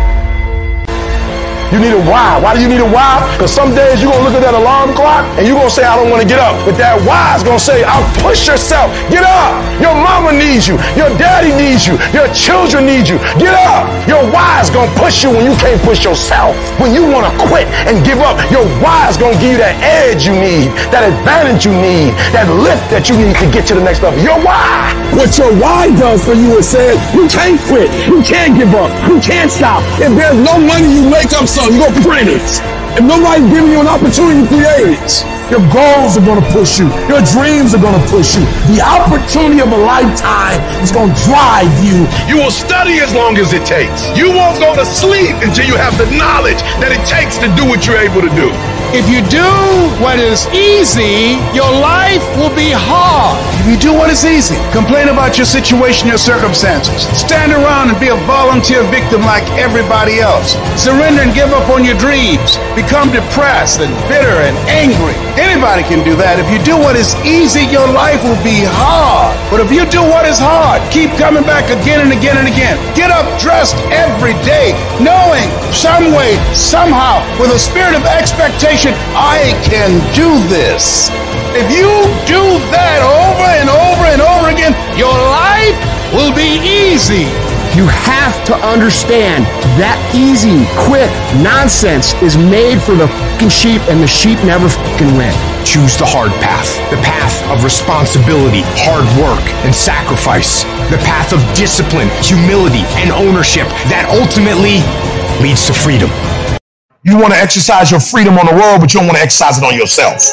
Speaker 19: You need a why. Why do you need a why? Because some days you're going to look at that alarm clock and you're going to say, I don't want to get up. But that why is going to say, I'll push yourself. Get up. Your mama needs you. Your daddy needs you. Your children need you. Get up. Your why is going to push you when you can't push yourself. When you want to quit and give up, your why is going to give you that edge you need, that advantage you need, that lift that you need to get to the next level. Your why. What your why does for you is says, you can't quit. You can't give up. You can't stop. If there's no money you make up, so you go print it. If nobody's giving you an opportunity to create it, your goals are going to push you. Your dreams are going to push you. The opportunity of a lifetime is going to drive you. You will study as long as it takes. You won't go to sleep until you have the knowledge that it takes to do what you're able to do.
Speaker 15: If you do what is easy, your life will be hard.
Speaker 6: If you do what is easy, complain about your situation, your circumstances. Stand around and be a volunteer victim like everybody else. Surrender and give up on your dreams. Become depressed and bitter and angry. Anybody can do that. If you do what is easy, your life will be hard. But if you do what is hard, keep coming back again and again and again. Get up dressed every day, knowing some way, somehow, with a spirit of expectation, I can do this. If you do that over and over and over again, your life will be easy.
Speaker 20: You have to understand that easy, quick nonsense is made for the fucking sheep, and the sheep never fucking win.
Speaker 13: Choose the hard path, the path of responsibility, hard work, and sacrifice, the path of discipline, humility, and ownership that ultimately leads to freedom.
Speaker 19: You want to exercise your freedom on the world, but you don't want to exercise it on yourself.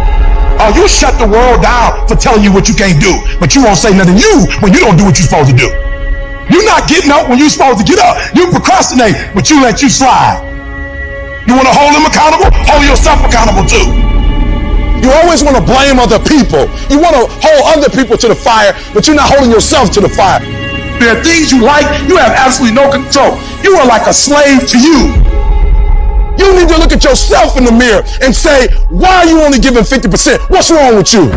Speaker 19: Oh, you shut the world down for telling you what you can't do, but you won't say nothing to you when you don't do what you're supposed to do. You're not getting up when you're supposed to get up. You procrastinate, but you let you slide. You want to hold them accountable? Hold yourself accountable too. You always want to blame other people. You want to hold other people to the fire, but you're not holding yourself to the fire. There are things you like, you have absolutely no control. You are like a slave to you. You need to look at yourself in the mirror and say, why are you only giving fifty percent? What's wrong with you?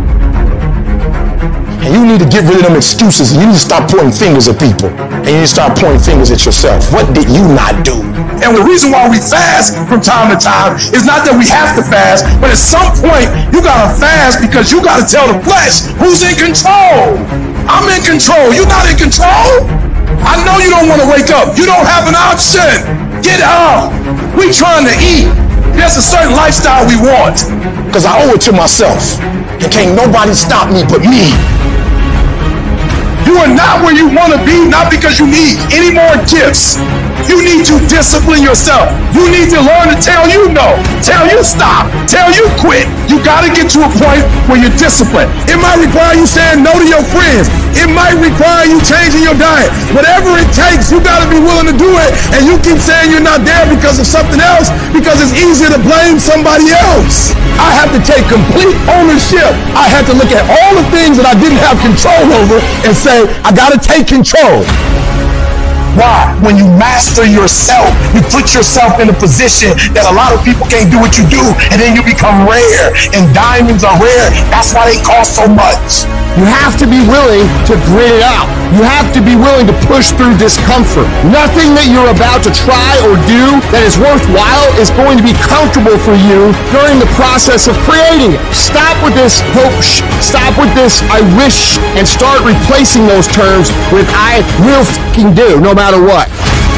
Speaker 19: And you need to get rid of them excuses. You need to stop pointing fingers at people. And you need to start pointing fingers at yourself. What did you not do? And the reason why we fast from time to time is not that we have to fast, but at some point, you got to fast because you got to tell the flesh who's in control. I'm in control. You're not in control. I know you don't want to wake up. You don't have an option. Get out. We trying to eat. There's a certain lifestyle we want.
Speaker 13: Because I owe it to myself. And can't nobody stop me but me.
Speaker 19: You are not where you want to be, not because you need any more gifts. You need to discipline yourself. You need to learn to tell you no, tell you stop, tell you quit. You got to get to a point where you're disciplined. It might require you saying no to your friends. It might require you changing your diet. Whatever it takes, you got to be willing to do it. And you keep saying you're not there because of something else, because it's easier to blame somebody else. I have to take complete ownership. I had to look at all the things that I didn't have control over and say, I got to take control. Why? When you master yourself, you put yourself in a position that a lot of people can't do what you do, and then you become rare. And diamonds are rare. That's why they cost so much.
Speaker 13: You have to be willing to grit it out. You have to be willing to push through discomfort. Nothing that you're about to try or do that is worthwhile is going to be comfortable for you during the process of creating it. Stop with this hope, stop with this I wish, and start replacing those terms with I will fucking do, no matter what.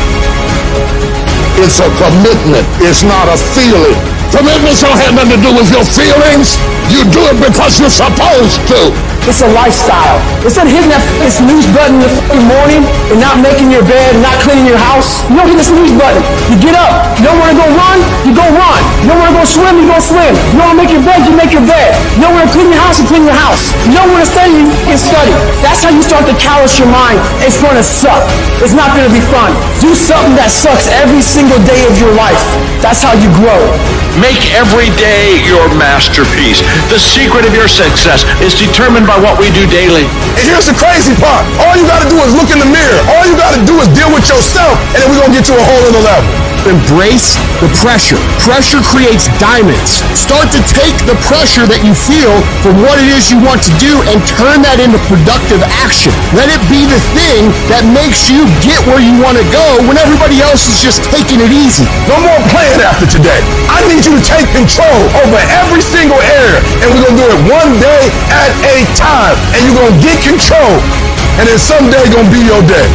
Speaker 3: It's a commitment. It's not a feeling. Commitments don't have nothing to do with your feelings. You do it because you're supposed to.
Speaker 12: It's a lifestyle. Instead of hitting that f- snooze button in the f- morning and not making your bed and not cleaning your house, you don't hit the snooze button. You get up. You don't want to go run, you go run. You don't want to go swim, you go swim. You don't want to make your bed, you make your bed. You don't want to clean your house, you clean your house. You don't want to study, you can study. That's how you start to callous your mind. It's going to suck. It's not going to be fun. Do something that sucks every single day of your life. That's how you grow.
Speaker 21: Make every day your masterpiece. The secret of your success is determined by what we do daily.
Speaker 19: And here's the crazy part. All you got to do is look in the mirror. All you got to do is deal with yourself, and then we're going to get to a whole other level.
Speaker 13: Embrace the pressure. Pressure creates diamonds. Start to take the pressure that you feel from what it is you want to do and turn that into productive action. Let it be the thing that makes you get where you want to go when everybody else is just taking it easy.
Speaker 19: No more playing after today. I need you to take control over every single area, and we're going to do it one day at a time. And you're going to get control, and then someday going to be your day.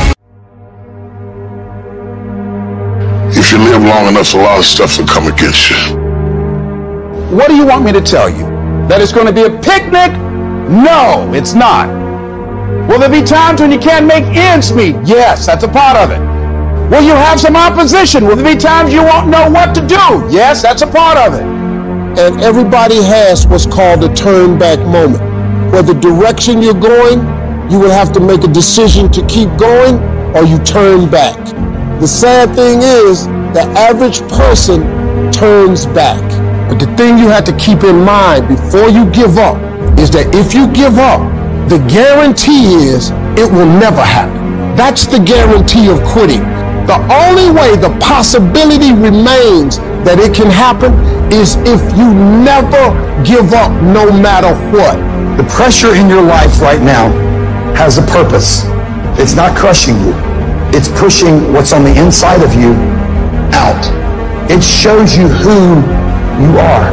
Speaker 3: If you live long enough, a lot of stuff will come against you.
Speaker 6: What do you want me to tell you? That it's going to be a picnic? No, it's not. Will there be times when you can't make ends meet? Yes, that's a part of it. Will you have some opposition? Will there be times you won't know what to do? Yes, that's a part of it.
Speaker 11: And everybody has what's called a turn back moment. Where the direction you're going, you will have to make a decision to keep going or you turn back. The sad thing is, the average person turns back. But the thing you have to keep in mind before you give up is that if you give up, the guarantee is it will never happen. That's the guarantee of quitting. The only way the possibility remains that it can happen is if you never give up no matter what.
Speaker 5: The pressure in your life right now has a purpose. It's not crushing you. It's pushing what's on the inside of you out. It shows you who you are.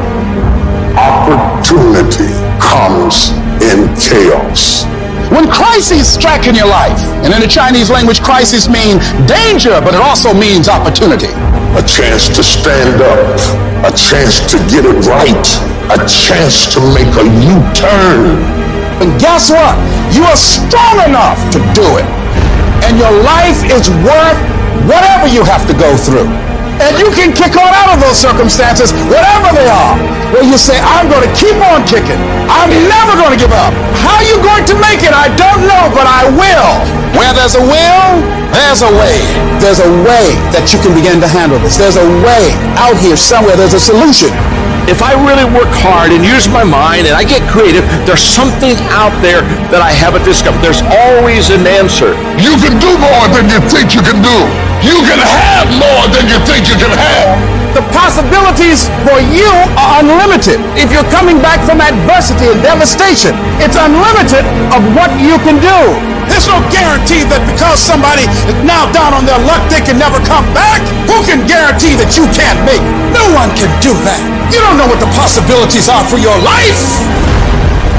Speaker 3: Opportunity comes in chaos.
Speaker 6: When crises strike in your life, and in the Chinese language, crisis means danger, but it also means opportunity.
Speaker 3: A chance to stand up, a chance to get it right, a chance to make a U-turn.
Speaker 6: And guess what? You are strong enough to do it. And your life is worth whatever you have to go through. And you can kick on out of those circumstances, whatever they are, where you say, I'm going to keep on kicking. I'm never going to give up. How are you going to make it? I don't know, but I will. Where there's a will, there's a way. There's a way that you can begin to handle this. There's a way out here somewhere. There's a solution.
Speaker 21: If I really work hard and use my mind and I get creative, there's something out there that I haven't discovered. There's always an answer.
Speaker 3: You can do more than you think you can do. You can have more than you think you can have.
Speaker 6: The possibilities for you are unlimited. If you're coming back from adversity and devastation, it's unlimited of what you can do. There's no guarantee that because somebody is now down on their luck, they can never come back. Who can guarantee that you can't make it? No one can do that. You don't know what the possibilities are for your life.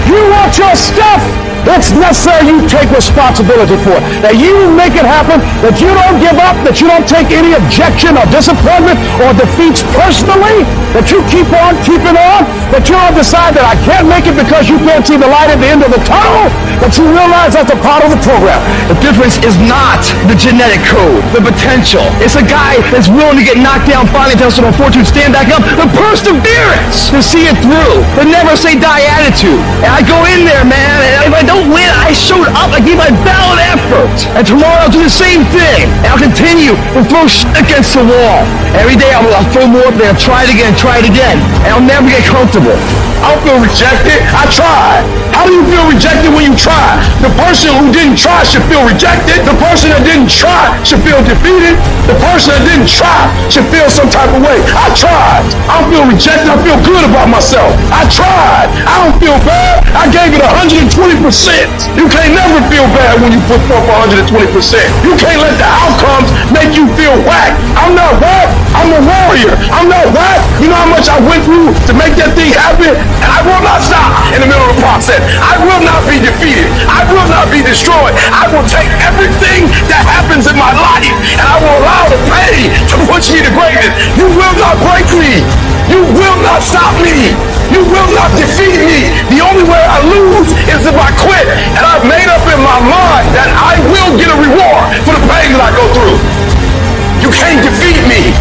Speaker 6: You want your stuff? It's necessary you take responsibility for it. That you make it happen, that you don't give up, that you don't take any objection or disappointment or defeats personally, that you keep on keeping on, that you don't decide that I can't make it because you can't see the light at the end of the tunnel, that you realize that's a part of the program.
Speaker 9: The difference is not the genetic code, the potential. It's a guy that's willing to get knocked down, finally tested on fortune, stand back up, the perseverance to see it through, the never say die attitude. And I go in there, man, and if I don't win, I showed up, I gave my valid effort. And tomorrow I'll do the same thing. And I'll continue to throw shit against the wall. Every day I'll, I'll throw more up there, I'll try it again, try it again. And I'll never get comfortable.
Speaker 6: I don't feel rejected. I tried. How do you feel rejected when you try? The person who didn't try should feel rejected. The person that didn't try should feel defeated. The person that didn't try should feel some type of way. I tried. I don't feel rejected. I feel good about myself. I tried. I don't feel bad. I gave it one hundred twenty percent. You can't never feel bad when you put forth one hundred twenty percent. You can't let the outcomes make you feel whack. I'm not whack. I'm a warrior. I'm not whack. You know how much I went through to make that thing happen? And I will not stop in the middle of the process. I will not be defeated. I will not be destroyed. I will take everything that happens in my life and I will allow the pain to push me to greatness. You will not break me. You will not stop me. You will not defeat me. The only way I lose is if I quit. And I've made up in my mind that I will get a reward for the pain that I go through. You can't defeat me.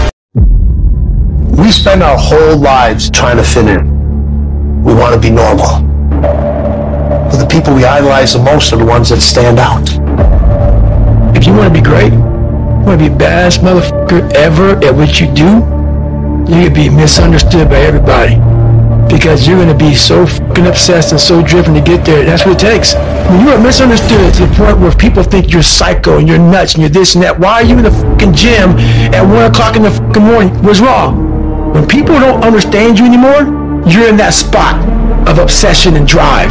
Speaker 1: We spend our whole lives trying to fit in. We want to be normal. But the people we idolize the most are the ones that stand out. If you want to be great, you want to be the best motherfucker ever at what you do, you're going to be misunderstood by everybody. Because you're going to be so fucking obsessed and so driven to get there. That's what it takes. When you are misunderstood to the point where people think you're psycho and you're nuts and you're this and that, why are you in the fucking gym at one o'clock in the fucking morning? What's wrong? When people don't understand you anymore, you're in that spot of obsession and drive.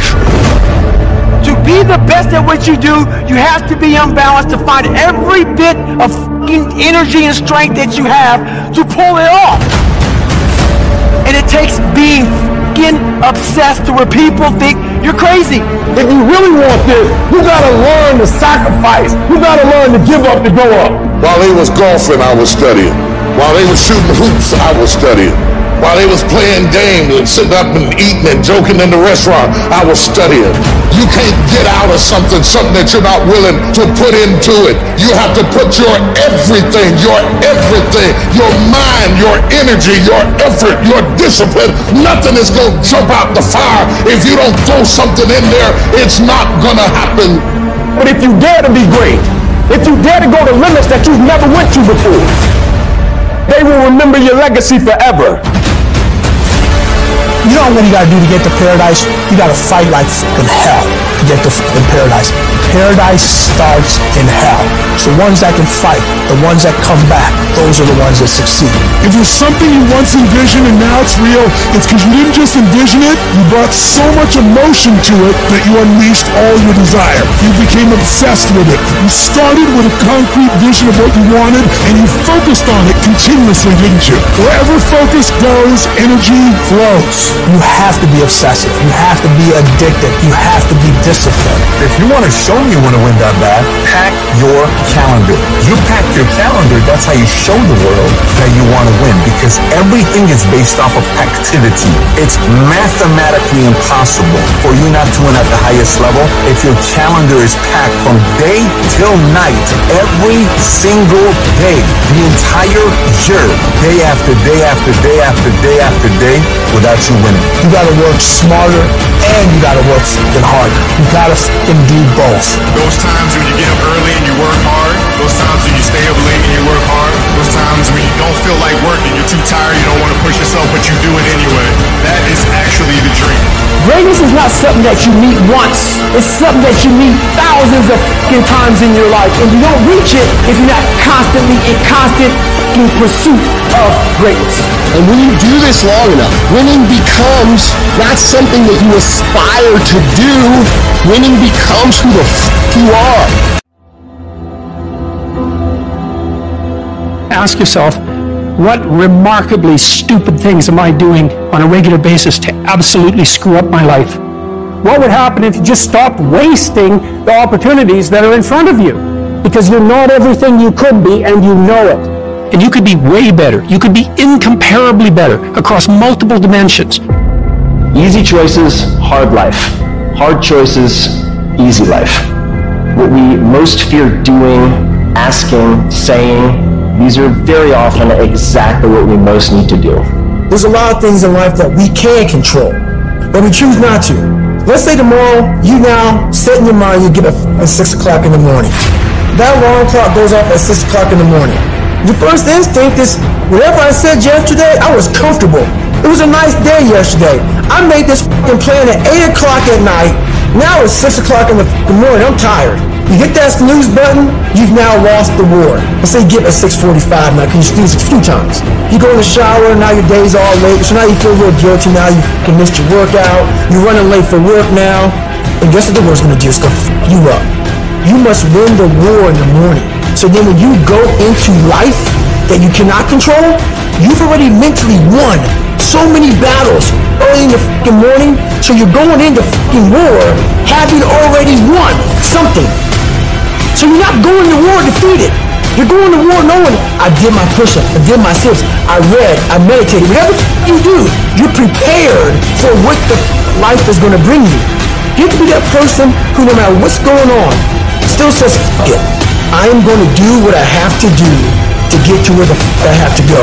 Speaker 12: To be the best at what you do, you have to be unbalanced to find every bit of fucking energy and strength that you have to pull it off. And it takes being fucking obsessed to where people think you're crazy.
Speaker 6: If you really want this, you gotta learn to sacrifice. You gotta learn to give up to go up.
Speaker 3: While they was golfing, I was studying. While they was shooting hoops, I was studying. While they was playing games and sitting up and eating and joking in the restaurant, I was studying. You can't get out of something, something that you're not willing to put into it. You have to put your everything, your everything, your mind, your energy, your effort, your discipline. Nothing is going to jump out the fire. If you don't throw something in there, it's not going to happen.
Speaker 6: But if you dare to be great, if you dare to go to limits that you've never went to before, they will remember your legacy forever.
Speaker 1: You know what you gotta do to get to paradise? You gotta fight like fucking hell to get to fucking paradise. Paradise starts in hell. So the ones that can fight, the ones that come back, those are the ones that succeed.
Speaker 10: If there's something you once envisioned and now it's real, it's because you didn't just envision it, you brought so much emotion to it that you unleashed all your desire. You became obsessed with it. You started with a concrete vision of what you wanted and you focused on it continuously, didn't you? Wherever focus goes, energy flows.
Speaker 1: You have to be obsessive. You have to be addicted. You have to be disciplined.
Speaker 23: If you want to show me you want to win that bad, pack your calendar. You pack your calendar, that's how you show the world that you want to win, because everything is based off of activity. It's mathematically impossible for you not to win at the highest level if your calendar is packed from day till night, every single day, the entire year, day after day after day after day after day, without you winning.
Speaker 1: You gotta work smarter and you gotta work fucking harder. You gotta fucking do both.
Speaker 24: Those times when you get up early and you work hard, those times when you stay up late and you work hard, those times when you don't feel like working, you're too tired, you don't want to push yourself, but you do it anyway. That is actually the dream.
Speaker 12: Greatness is not something that you meet once. It's something that you meet thousands of fucking times in your life. And you don't reach it if you're not constantly in constant fucking pursuit of greatness.
Speaker 5: And when you do this long enough, winning becomes not something that you aspire to do. Winning becomes who the fuck you are.
Speaker 25: Ask yourself, what remarkably stupid things am I doing on a regular basis to absolutely screw up my life? What would happen if you just stopped wasting the opportunities that are in front of you? Because you're not everything you could be, and you know it. And you could be way better. You could be incomparably better across multiple dimensions.
Speaker 7: Easy choices, hard life. Hard choices, easy life. What we most fear doing, asking, saying, these are very often exactly what we most need to do.
Speaker 4: There's a lot of things in life that we can control, but we choose not to. Let's say tomorrow, you now set in your mind you get up at six o'clock in the morning. That alarm clock goes off at six o'clock in the morning. Your first instinct is, whatever I said yesterday, I was comfortable. It was a nice day yesterday. I made this fucking plan at eight o'clock at night. Now it's six o'clock in the morning. I'm tired. You hit that snooze button, you've now lost the war. Let's say you get up at six forty-five now, because you snooze a few times. You go in the shower, now your day's all late, so now you feel a little guilty. Now you fucking missed your workout. You're running late for work now. And guess what the war's gonna do? It's gonna fuck you up. You must win the war in the morning. So then when you go into life that you cannot control, you've already mentally won so many battles early in the fucking morning. So you're going into fucking war having already won something. So you're not going to war defeated. You're going to war knowing, I did my push-up, I did my sit-ups, I read, I meditated. Whatever you do, you're prepared for what the life is going to bring you. You have to be that person who, no matter what's going on, still says, fuck it. I am going to do what I have to do to get to where the fuck I have to go.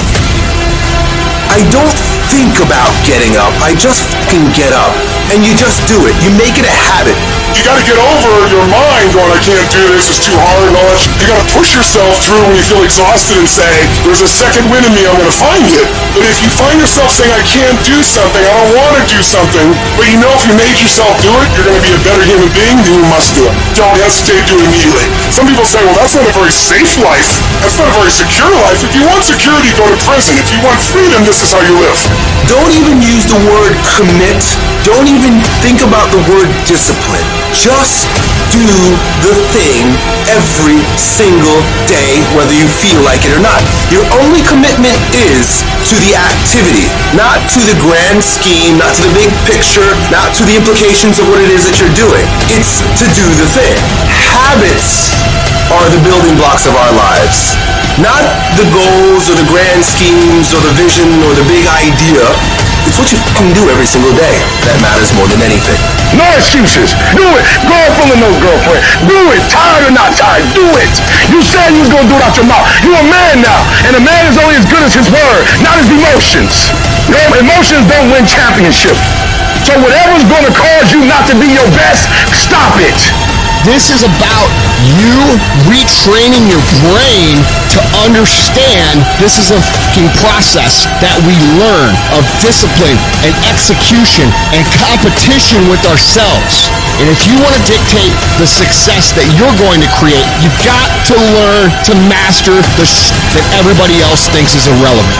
Speaker 8: I don't think about getting up. I just fucking get up. And you just do it. You make it a habit.
Speaker 3: You gotta get over your mind going, I can't do this, it's too hard and all that. You gotta push yourself through when you feel exhausted and say, there's a second wind in me, I'm gonna find it. But if you find yourself saying, I can't do something, I don't wanna do something, but you know if you made yourself do it, you're gonna be a better human being, then you must do it. Don't hesitate, do it immediately. Some people say, well, that's not a very safe life. That's not a very secure life. If you want security, go to prison. If you want freedom, this is how you live.
Speaker 8: Don't even use the word commit. Don't even think about the word discipline. Just do the thing every single day, whether you feel like it or not. Your only commitment is to the activity, not to the grand scheme, not to the big picture, not to the implications of what it is that you're doing. It's to do the thing. Habits are the building blocks of our lives. Not the goals or the grand schemes or the vision or the big idea. It's what you fucking do every single day that matters more than anything.
Speaker 6: No excuses. Do it. Girlfriend or no girlfriend. Do it. Tired or not tired. Do it. You said you was going to do it out your mouth. You're a man now. And a man is only as good as his word, not his emotions. Your emotions don't win championship. So whatever's going to cause you not to be your best, stop it.
Speaker 13: This is about you retraining your brain to understand this is a fucking process that we learn of discipline and execution and competition with ourselves. And if you want to dictate the success that you're going to create, you've got to learn to master the shit that everybody else thinks is irrelevant.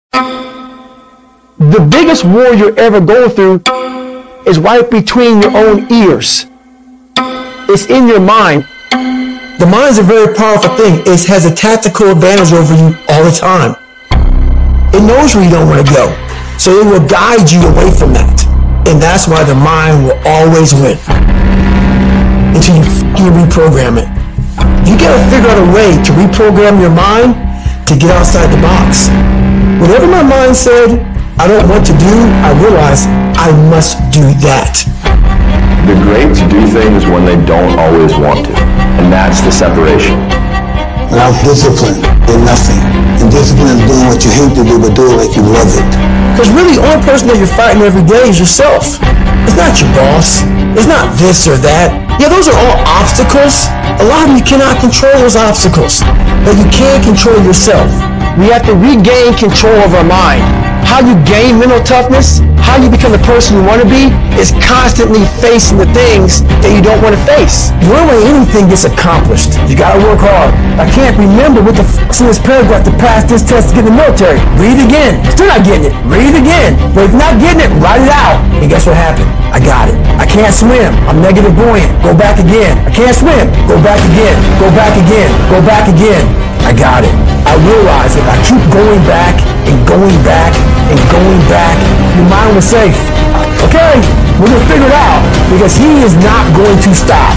Speaker 4: The biggest war you ever go through is right between your own ears. It's in your mind. The mind is a very powerful thing. It has a tactical advantage over you all the time. It knows where you don't want to go. So it will guide you away from that. And that's why the mind will always win. Until you fucking reprogram it. You gotta figure out a way to reprogram your mind to get outside the box. Whatever my mind said I don't want to do, I realize I must do that.
Speaker 7: They're great to do things when they don't always want to. And that's the separation.
Speaker 5: Without discipline, you're nothing. And discipline is doing what you hate to do, but do it like you love it.
Speaker 4: Because really, the only person that you're fighting every day is yourself. It's not your boss. It's not this or that. Yeah, those are all obstacles. A lot of them you cannot control those obstacles. But you can control yourself. We have to regain control of our mind. How you gain mental toughness, how you become the person you want to be, is constantly facing the things that you don't want to face. The only way anything gets accomplished, you gotta work hard. I can't remember what the f***'s in this paragraph to pass this test to get in the military. Read it again. Still not getting it. Read it again. But if you're not getting it, write it out. And guess what happened? I got it. I can't swim. I'm negative buoyant. Go back again. I can't swim. Go back again. Go back again. Go back again. I got it. I realize if I keep going back and going back and going back, your mind was safe. Okay, When you'll figure it out, because he is not going to stop.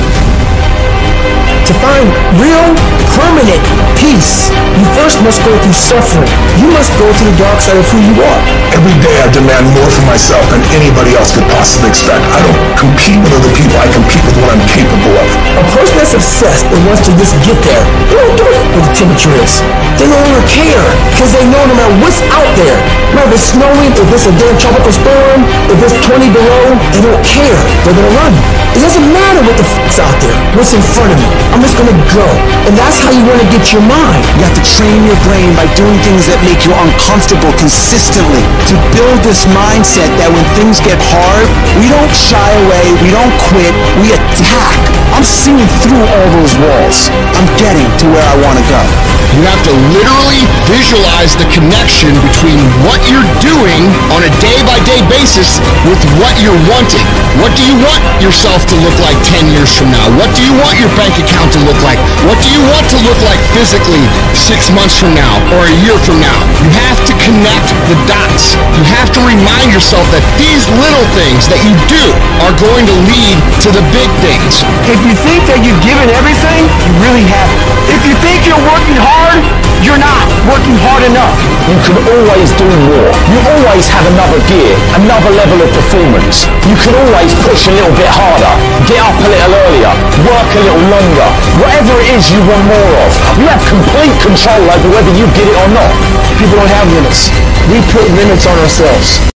Speaker 4: To find real, permanent peace, you first must go through suffering. You must go to the dark side of who you are.
Speaker 10: Every day I demand more for myself than anybody else could possibly expect. I don't compete with other people, I compete with what I'm capable of.
Speaker 4: A person that's obsessed and wants to just get there, they don't give a f- what the temperature is. They no longer care, because they know no matter what's out there, no matter if it's snowing, if it's a damn tropical storm, if it's twenty below, they don't care. They're gonna run. It doesn't matter what the f***'s out there, what's in front of me. I'm just gonna go. And that's how you wanna get your mind.
Speaker 2: You have to train your brain by doing things that make you uncomfortable consistently. To build this mindset that when things get hard, we don't shy away, we don't quit, we attack. I'm seeing through all those walls. I'm getting to where I wanna go.
Speaker 13: You have to literally visualize the connection between what you're doing on a day-by-day basis with what you're wanting. What do you want yourself to look like ten years from now? What do you want your bank account to look like? What do you want to look like physically six months from now or a year from now? You have to connect the dots. You have to remind yourself that these little things that you do are going to lead to the big things.
Speaker 12: If you think that you've given everything, you really haven't. If you think you're working hard, you're not working hard enough.
Speaker 7: You can always do more. You always have another gear, another level of performance. You can always push a little bit harder, get up a little earlier, work a little longer. Whatever it is you want more of, you have complete control over whether you get it or not.
Speaker 4: People don't have limits. We put limits on ourselves.